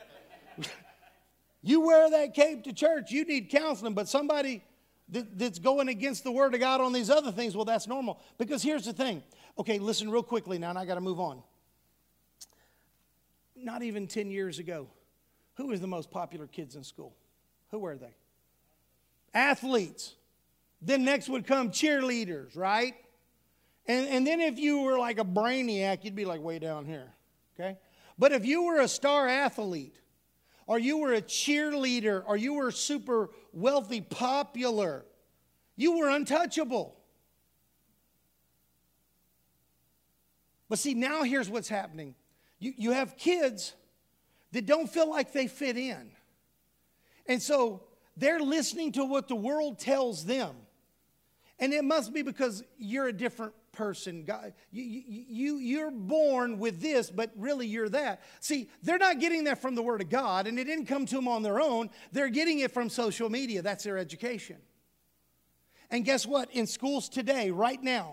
You wear that cape to church, you need counseling. But somebody that's going against the word of God on these other things, well, that's normal. Because here's the thing. Okay, listen real quickly now, and I got to move on. Not even 10 years ago, who was the most popular kids in school? Who were they? Athletes. Then next would come cheerleaders, right? And then if you were like a brainiac, you'd be like way down here, okay? But if you were a star athlete, or you were a cheerleader, or you were super wealthy, popular, you were untouchable. But see, now here's what's happening. You have kids that don't feel like they fit in. And so they're listening to what the world tells them. And it must be because you're a different person. God, you're born with this, but really you're that. See, they're not getting that from the Word of God, and it didn't come to them on their own. They're getting it from social media. That's their education. And guess what? In schools today, right now,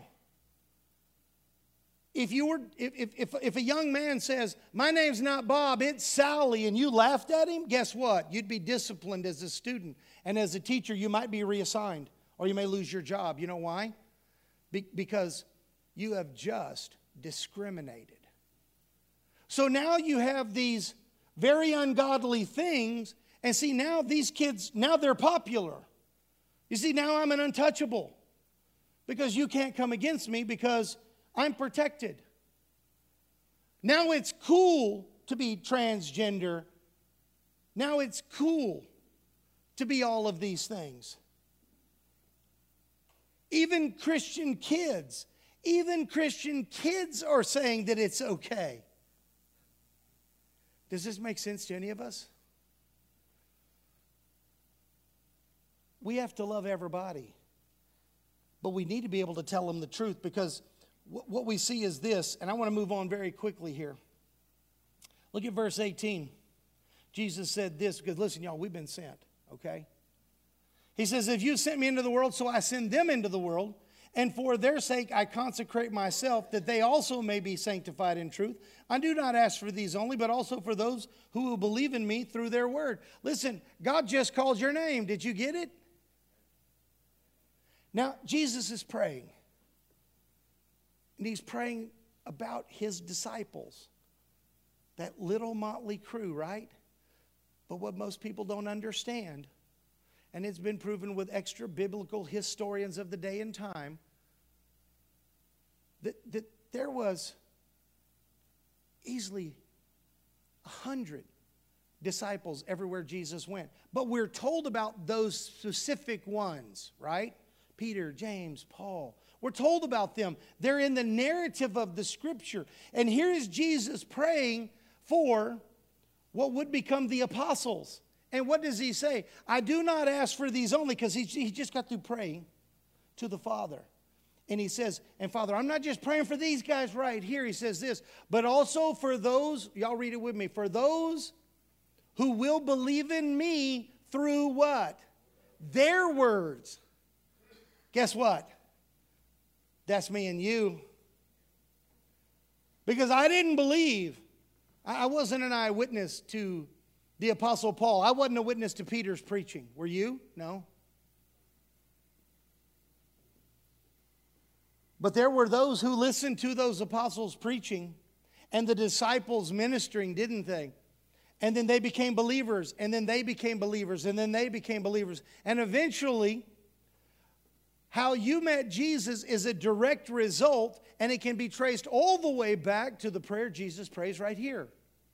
if a young man says, my name's not Bob, it's Sally, and you laughed at him, guess what? You'd be disciplined as a student. And as a teacher, you might be reassigned. Or you may lose your job. You know why? Because you have just discriminated. So now you have these very ungodly things. And see, now these kids, now they're popular. You see, now I'm an untouchable. Because you can't come against me because I'm protected. Now it's cool to be transgender. Now it's cool to be all of these things. Even Christian kids are saying that it's okay. Does this make sense to any of us? We have to love everybody. But we need to be able to tell them the truth, because what we see is this, and I want to move on very quickly here. Look at verse 18. Jesus said this, because listen, y'all, we've been sent, okay? He says, if you sent me into the world, so I send them into the world, and for their sake I consecrate myself, that they also may be sanctified in truth. I do not ask for these only, but also for those who will believe in me through their word. Listen, God just called your name. Did you get it? Now, Jesus is praying. And he's praying about his disciples. That little motley crew, right? But what most people don't understand, and it's been proven with extra biblical historians of the day and time, that there was easily 100 disciples everywhere Jesus went. But we're told about those specific ones, right? Peter, James, Paul. We're told about them. They're in the narrative of the Scripture. And here is Jesus praying for what would become the apostles. And what does he say? I do not ask for these only, because he just got through praying to the Father. And he says, and Father, I'm not just praying for these guys right here. He says this, but also for those, y'all read it with me, for those who will believe in me through what? Their words. Guess what? That's me and you. Because I didn't believe. I wasn't an eyewitness to the Apostle Paul. I wasn't a witness to Peter's preaching. Were you? No. But there were those who listened to those apostles preaching and the disciples ministering, didn't they? And then they became believers, and then they became believers, and then they became believers. And eventually, how you met Jesus is a direct result, and it can be traced all the way back to the prayer Jesus prays right here.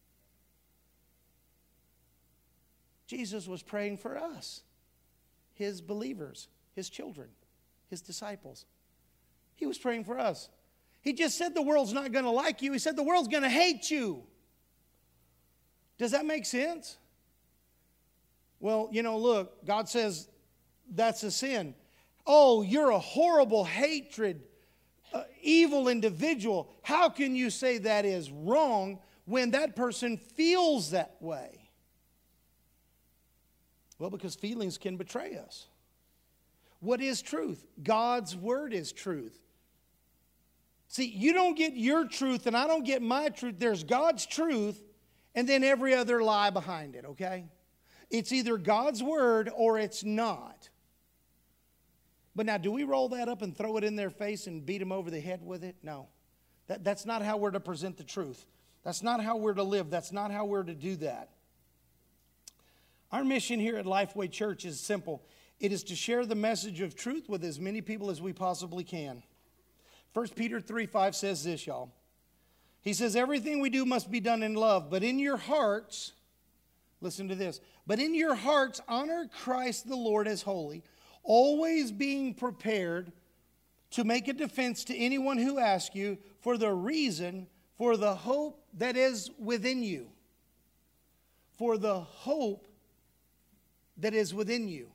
Jesus was praying for us, his believers, his children, his disciples. He was praying for us. He just said the world's not going to like you. He said the world's going to hate you. Does that make sense? Well, look, God says that's a sin. Oh, you're a horrible, hatred, evil individual. How can you say that is wrong when that person feels that way? Well, because feelings can betray us. What is truth? God's word is truth. See, you don't get your truth and I don't get my truth. There's God's truth and then every other lie behind it, okay? It's either God's word or it's not. But now, do we roll that up and throw it in their face and beat them over the head with it? No. That's not how we're to present the truth. That's not how we're to live. That's not how we're to do that. Our mission here at Lifeway Church is simple. It is to share the message of truth with as many people as we possibly can. 1 Peter 3:5 says this, y'all. He says, everything we do must be done in love, but in your hearts, listen to this, but in your hearts honor Christ the Lord as holy, always being prepared to make a defense to anyone who asks you for the reason, for the hope that is within you. For the hope that is within you.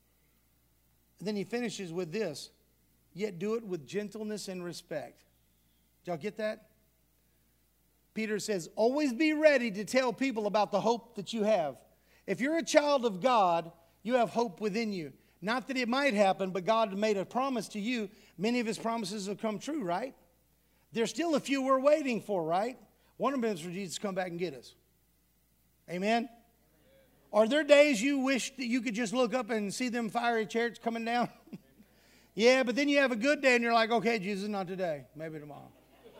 And then he finishes with this, yet do it with gentleness and respect. Did y'all get that? Peter says, always be ready to tell people about the hope that you have. If you're a child of God, you have hope within you. Not that it might happen, but God made a promise to you. Many of his promises have come true, right? There's still a few we're waiting for, right? One of them is for Jesus to come back and get us. Amen? Are there days you wish that you could just look up and see them fiery chariots coming down? Yeah, but then you have a good day and you're like, okay, Jesus, not today. Maybe tomorrow.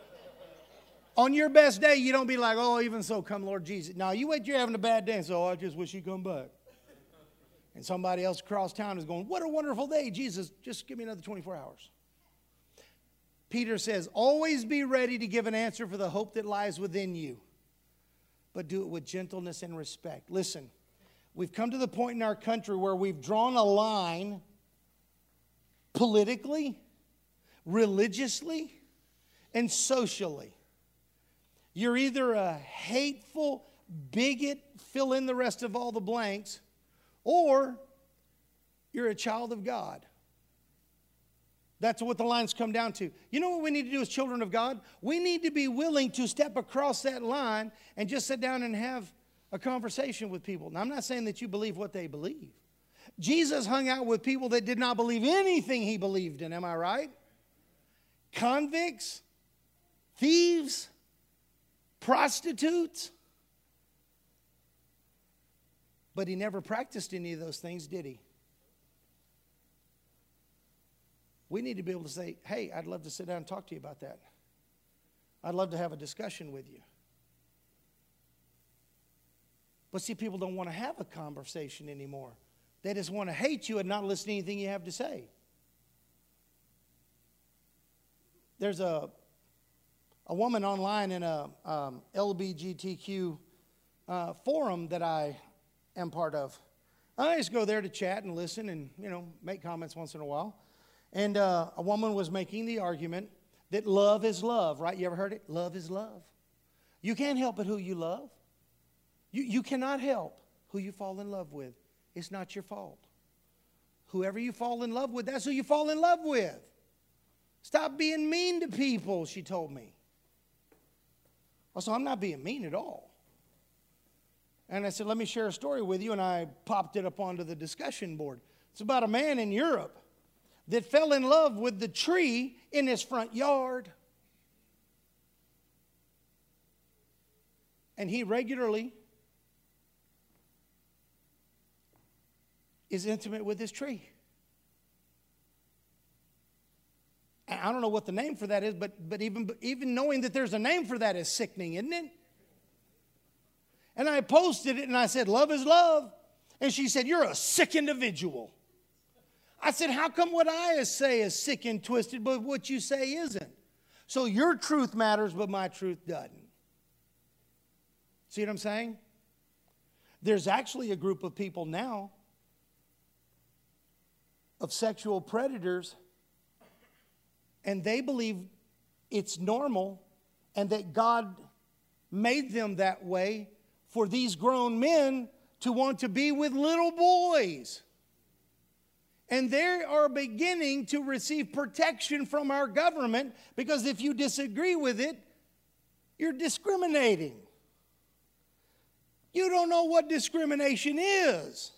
On your best day, you don't be like, oh, even so, come Lord Jesus. No, you wait, you're having a bad day, and so I just wish you'd come back. And somebody else across town is going, what a wonderful day, Jesus, just give me another 24 hours. Peter says, always be ready to give an answer for the hope that lies within you, but do it with gentleness and respect. Listen, we've come to the point in our country where we've drawn a line politically, religiously, and socially. You're either a hateful, bigot, fill in the rest of all the blanks, or you're a child of God. That's what the lines come down to. You know what we need to do as children of God? We need to be willing to step across that line and just sit down and have a conversation with people. Now, I'm not saying that you believe what they believe. Jesus hung out with people that did not believe anything he believed in, am I right? Convicts, thieves, prostitutes. But he never practiced any of those things, did he? We need to be able to say, hey, I'd love to sit down and talk to you about that. I'd love to have a discussion with you. But see, people don't want to have a conversation anymore. They just want to hate you and not listen to anything you have to say. There's a woman online in a LGBTQ forum that I am part of. I just go there to chat and listen and, make comments once in a while. And a woman was making the argument that love is love, right? You ever heard it? Love is love. You can't help it who you love. You cannot help who you fall in love with. It's not your fault. Whoever you fall in love with, that's who you fall in love with. Stop being mean to people, she told me. Also, I'm not being mean at all. And I said, let me share a story with you, and I popped it up onto the discussion board. It's about a man in Europe that fell in love with the tree in his front yard. And he regularly is intimate with his tree. I don't know what the name for that is, but even knowing that there's a name for that is sickening, isn't it? And I posted it and I said, love is love. And she said, you're a sick individual. I said, how come what I say is sick and twisted, but what you say isn't? So your truth matters, but my truth doesn't. See what I'm saying? There's actually a group of people now of sexual predators, and they believe it's normal and that God made them that way for these grown men to want to be with little boys. And they are beginning to receive protection from our government because if you disagree with it, you're discriminating. You don't know what discrimination is.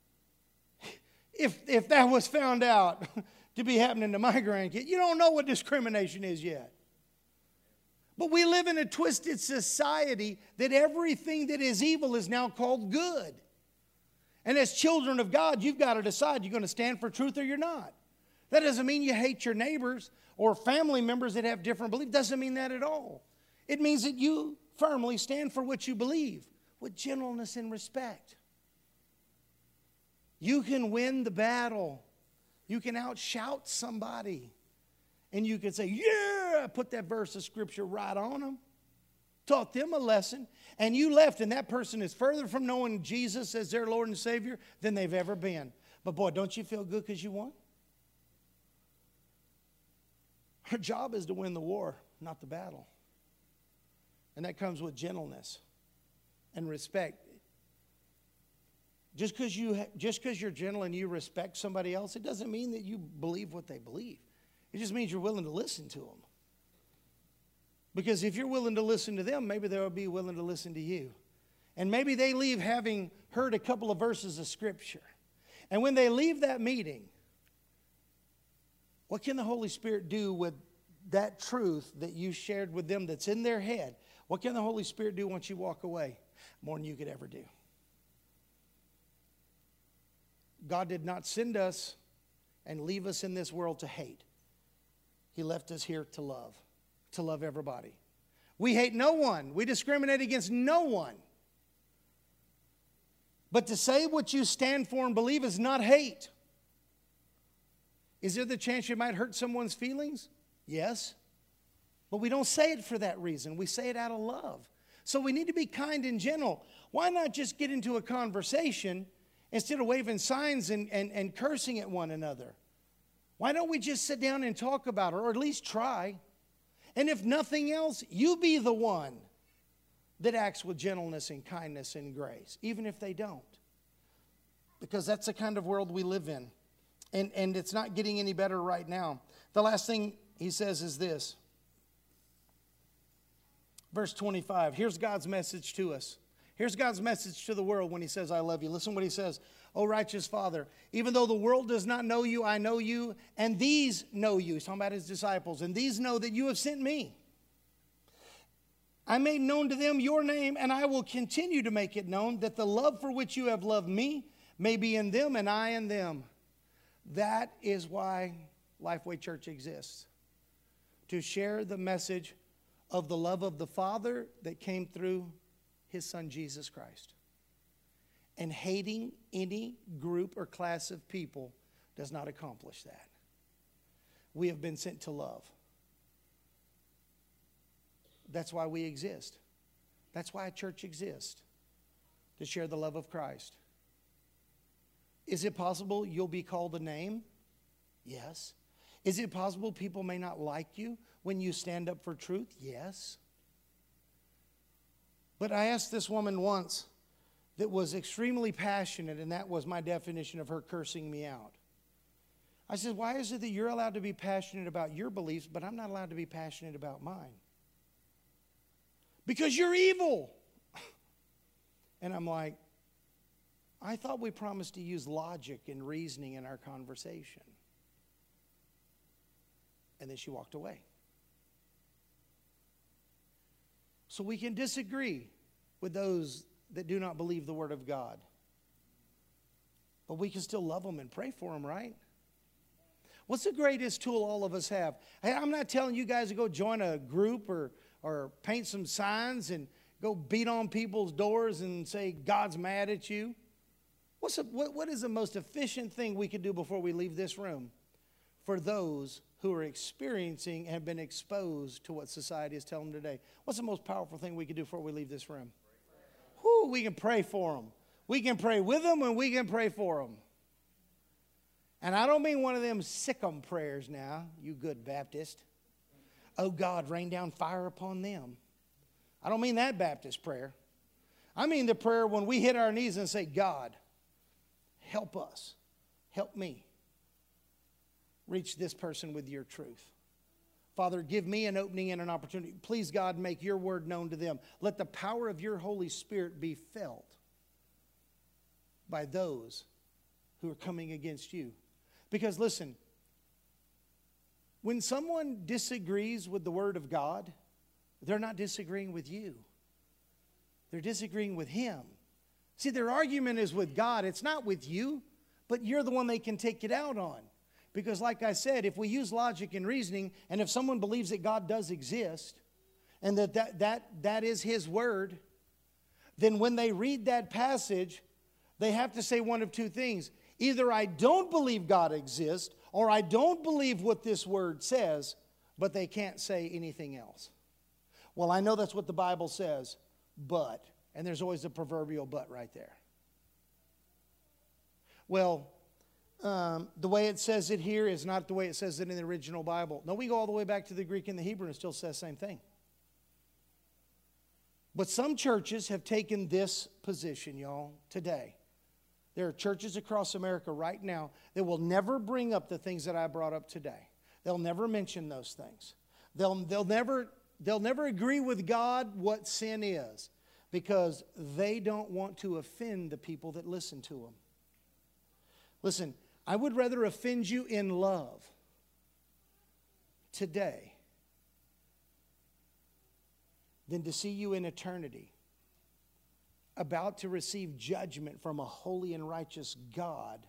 If that was found out to be happening to my grandkid, you don't know what discrimination is yet. But we live in a twisted society that everything that is evil is now called good. And as children of God, you've got to decide you're going to stand for truth or you're not. That doesn't mean you hate your neighbors or family members that have different beliefs. Doesn't mean that at all. It means that you firmly stand for what you believe with gentleness and respect. You can win the battle. You can outshout somebody. And you can say, yeah, put that verse of scripture right on them. Taught them a lesson. And you left, and that person is further from knowing Jesus as their Lord and Savior than they've ever been. But boy, don't you feel good because you won? Our job is to win the war, not the battle. And that comes with gentleness and respect. Just because you're gentle and you respect somebody else, it doesn't mean that you believe what they believe. It just means you're willing to listen to them. Because if you're willing to listen to them, maybe they'll be willing to listen to you. And maybe they leave having heard a couple of verses of Scripture. And when they leave that meeting, what can the Holy Spirit do with that truth that you shared with them that's in their head? What can the Holy Spirit do once you walk away? More than you could ever do. God did not send us and leave us in this world to hate. He left us here to love everybody. We hate no one. We discriminate against no one. But to say what you stand for and believe is not hate. Is there the chance you might hurt someone's feelings? Yes. But we don't say it for that reason. We say it out of love. So we need to be kind and gentle. Why not just get into a conversation instead of waving signs and cursing at one another? Why don't we just sit down and talk about it, or at least try? And if nothing else, you be the one that acts with gentleness and kindness and grace, even if they don't. Because that's the kind of world we live in. And it's not getting any better right now. The last thing he says is this. Verse 25. Here's God's message to us. Here's God's message to the world when he says, I love you. Listen what he says. O righteous Father, even though the world does not know you, I know you, and these know you. He's talking about his disciples. And these know that you have sent me. I made known to them your name, and I will continue to make it known, that the love for which you have loved me may be in them and I in them. That is why Lifeway Church exists. To share the message of the love of the Father that came through his Son Jesus Christ. And hating any group or class of people does not accomplish that. We have been sent to love. That's why we exist. That's why a church exists. To share the love of Christ. Is it possible you'll be called a name? Yes. Is it possible people may not like you when you stand up for truth? Yes. But I asked this woman once that was extremely passionate, and that was my definition of her cursing me out. I said, why is it that you're allowed to be passionate about your beliefs, but I'm not allowed to be passionate about mine? Because you're evil. And I'm like, I thought we promised to use logic and reasoning in our conversation. And then she walked away. So we can disagree with those that do not believe the Word of God. But we can still love them and pray for them, right? What's the greatest tool all of us have? Hey, I'm not telling you guys to go join a group or paint some signs and go beat on people's doors and say God's mad at you. What is the most efficient thing we could do before we leave this room for those who are experiencing and have been exposed to what society is telling them today? What's the most powerful thing we can do before we leave this room? Whew, we can pray for them. We can pray with them and we can pray for them. And I don't mean one of them sick 'em prayers now, you good Baptist. Oh God, rain down fire upon them. I don't mean that Baptist prayer. I mean the prayer when we hit our knees and say, God, help us, help me reach this person with your truth. Father, give me an opening and an opportunity. Please, God, make your word known to them. Let the power of your Holy Spirit be felt by those who are coming against you. Because listen, when someone disagrees with the Word of God, they're not disagreeing with you. They're disagreeing with Him. See, their argument is with God. It's not with you, but you're the one they can take it out on. Because like I said, if we use logic and reasoning, and if someone believes that God does exist, and that is His Word, then when they read that passage, they have to say one of two things. Either I don't believe God exists, or I don't believe what this word says, but they can't say anything else. Well, I know that's what the Bible says, but, and there's always the proverbial but right there. Well, the way it says it here is not the way it says it in the original Bible. No, we go all the way back to the Greek and the Hebrew and it still says the same thing. But some churches have taken this position, y'all, today. There are churches across America right now that will never bring up the things that I brought up today. They'll never mention those things. They'll never agree with God what sin is because they don't want to offend the people that listen to them. Listen, I would rather offend you in love today than to see you in eternity about to receive judgment from a holy and righteous God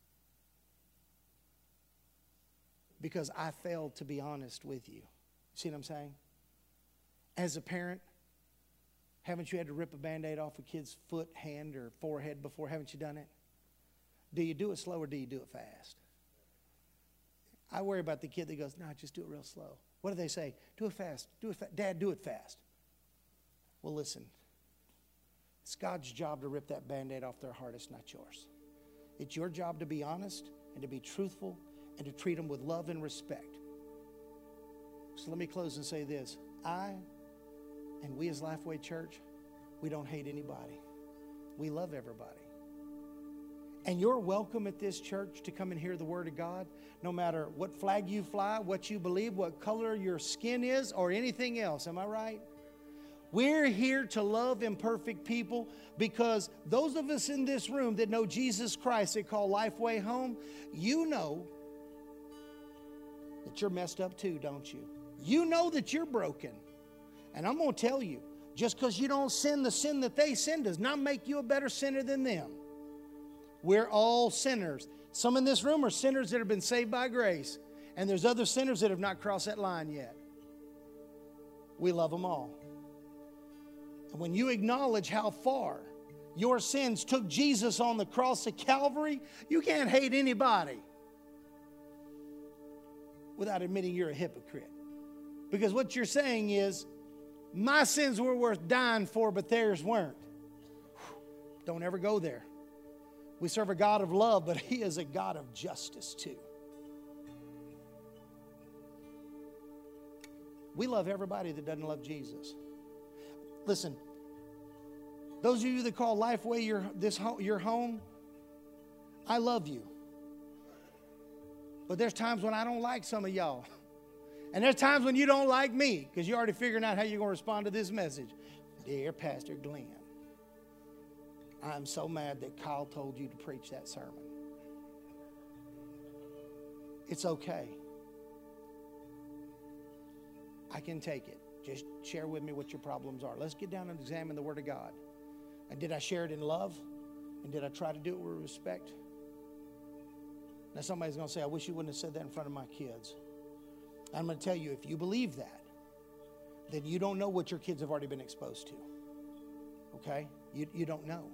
because I failed to be honest with you. See what I'm saying? As a parent, haven't you had to rip a Band-Aid off a kid's foot, hand, or forehead before? Haven't you done it? Do you do it slow or do you do it fast? I worry about the kid that goes, no, just do it real slow. What do they say? Do it fast. Do it fast. Dad, do it fast. Well, listen. It's God's job to rip that Band-Aid off their heart. It's not yours. It's your job to be honest and to be truthful and to treat them with love and respect. So let me close and say this. I and we as Lifeway Church We don't hate anybody. We love everybody. And you're welcome at this church to come and hear the Word of God, no matter what flag you fly, what you believe, what color your skin is, or anything else. Am I right? We're here to love imperfect people because those of us in this room that know Jesus Christ, that call Lifeway home, you know that you're messed up too, don't you? You know that you're broken. And I'm going to tell you, just because you don't sin the sin that they sin does not make you a better sinner than them. We're all sinners. Some in this room are sinners that have been saved by grace. And there's other sinners that have not crossed that line yet. We love them all. And when you acknowledge how far your sins took Jesus on the cross of Calvary, you can't hate anybody without admitting you're a hypocrite. Because what you're saying is, my sins were worth dying for, but theirs weren't. Don't ever go there. We serve a God of love, but He is a God of justice too. We love everybody that doesn't love Jesus. Listen, those of you that call Lifeway your home, I love you. But there's times when I don't like some of y'all. And there's times when you don't like me because you're already figuring out how you're going to respond to this message. Dear Pastor Glenn, I'm so mad that Kyle told you to preach that sermon. It's okay. I can take it. Just share with me what your problems are. Let's get down and examine the Word of God. And did I share it in love? And did I try to do it with respect? Now somebody's going to say, I wish you wouldn't have said that in front of my kids. I'm going to tell you, if you believe that, then you don't know what your kids have already been exposed to. Okay? You don't know.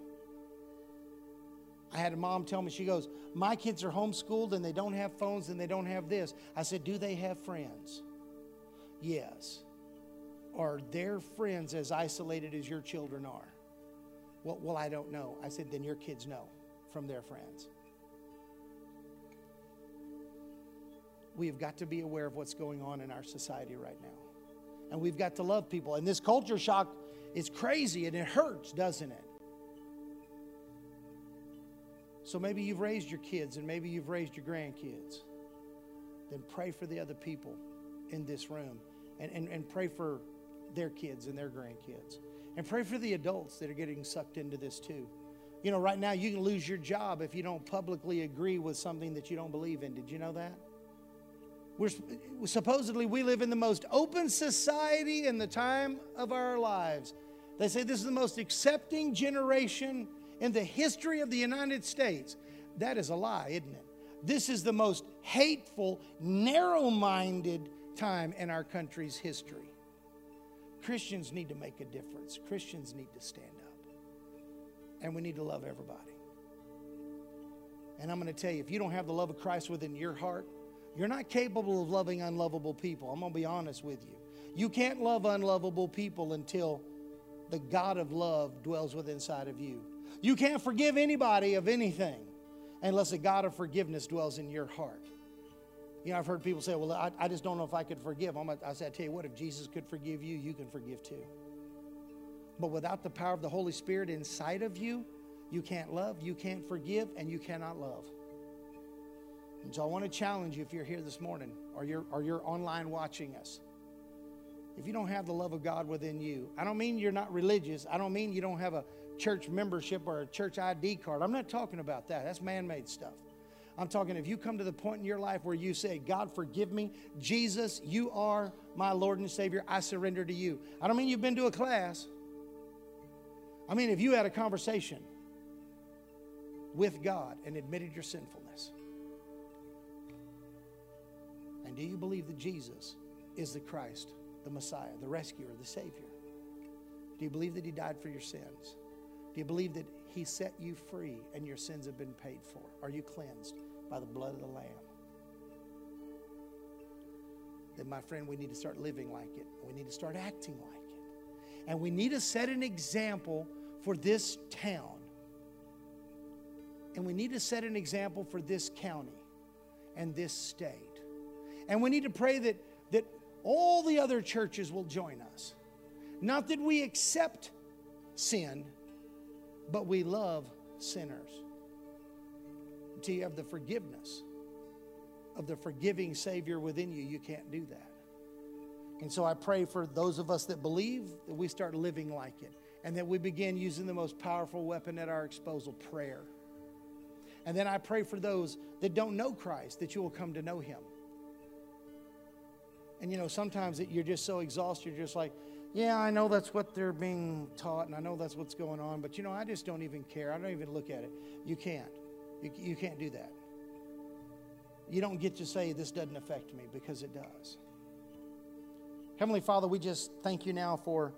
I had a mom tell me, she goes, my kids are homeschooled and they don't have phones and they don't have this. I said, do they have friends? Yes. Are their friends as isolated as your children are? Well, I don't know. I said, then your kids know from their friends. We have got to be aware of what's going on in our society right now. And we've got to love people. And this culture shock is crazy and it hurts, doesn't it? So maybe you've raised your kids and maybe you've raised your grandkids. Then pray for the other people in this room. And pray for their kids and their grandkids. And pray for the adults that are getting sucked into this too. You know, right now you can lose your job if you don't publicly agree with something that you don't believe in. Did you know that? Supposedly we live in the most open society in the time of our lives. They say this is the most accepting generation in the history of the United States. That is a lie, isn't it? This is the most hateful, narrow-minded time in our country's history. Christians need to make a difference. Christians need to stand up. And we need to love everybody. And I'm going to tell you, if you don't have the love of Christ within your heart, you're not capable of loving unlovable people. I'm going to be honest with you. You can't love unlovable people until the God of love dwells within inside of you. You can't forgive anybody of anything unless the God of forgiveness dwells in your heart. You know, I've heard people say, well, I just don't know if I could forgive. I say, I tell you what, if Jesus could forgive you, you can forgive too. But without the power of the Holy Spirit inside of you, you can't love, you can't forgive, and you cannot love. And so I want to challenge you if you're here this morning or you're online watching us. If you don't have the love of God within you, I don't mean you're not religious. I don't mean you don't have a church membership or a church ID card. I'm not talking about that. That's man-made stuff. I'm talking if you come to the point in your life where you say, God, forgive me. Jesus, you are my Lord and Savior. I surrender to you. I don't mean you've been to a class. I mean if you had a conversation with God and admitted your sinfulness. And do you believe that Jesus is the Christ, the Messiah, the rescuer, the Savior? Do you believe that He died for your sins? Do you believe that He set you free and your sins have been paid for? Are you cleansed by the blood of the Lamb? Then, my friend, we need to start living like it. We need to start acting like it. And we need to set an example for this town. And we need to set an example for this county and this state. And we need to pray that all the other churches will join us. Not that we accept sin, but we love sinners. Until you have the forgiveness of the forgiving Savior within you, you can't do that. And so I pray for those of us that believe that we start living like it, and that we begin using the most powerful weapon at our disposal, prayer. And then I pray for those that don't know Christ, that you will come to know Him. And you know, sometimes you're just so exhausted, you're just like, yeah, I know that's what they're being taught, and I know that's what's going on, but you know, I just don't even care. I don't even look at it. You can't. You can't do that. You don't get to say this doesn't affect me, because it does. Heavenly Father, we just thank you now for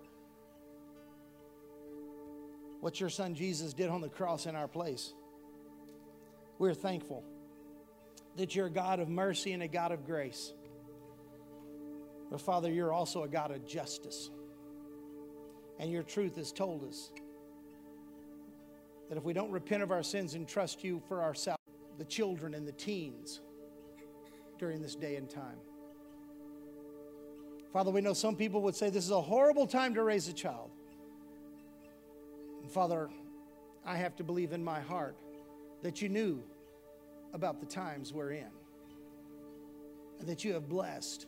what your Son Jesus did on the cross in our place. We're thankful that you're a God of mercy and a God of grace. But Father, you're also a God of justice. And your truth has told us that if we don't repent of our sins and trust you for our salvation, the children and the teens during this day and time. Father, we know some people would say this is a horrible time to raise a child. And Father, I have to believe in my heart that you knew about the times we're in, and that you have blessed,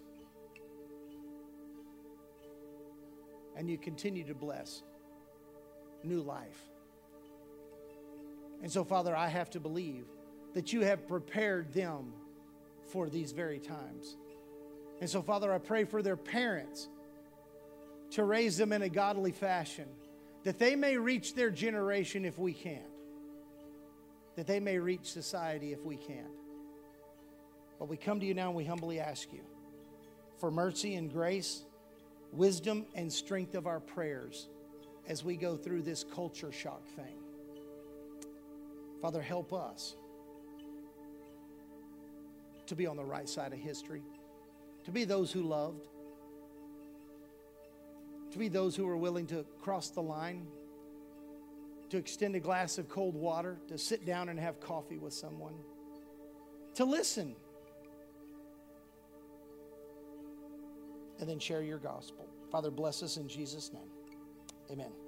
and you continue to bless new life. And so, Father, I have to believe that you have prepared them for these very times. And so, Father, I pray for their parents to raise them in a godly fashion, that they may reach their generation if we can't, that they may reach society if we can't. But we come to you now and we humbly ask you for mercy and grace, wisdom and strength of our prayers as we go through this culture shock thing. Father, help us to be on the right side of history, to be those who loved, to be those who are willing to cross the line, to extend a glass of cold water, to sit down and have coffee with someone, to listen, and then share your gospel. Father, bless us in Jesus' name. Amen.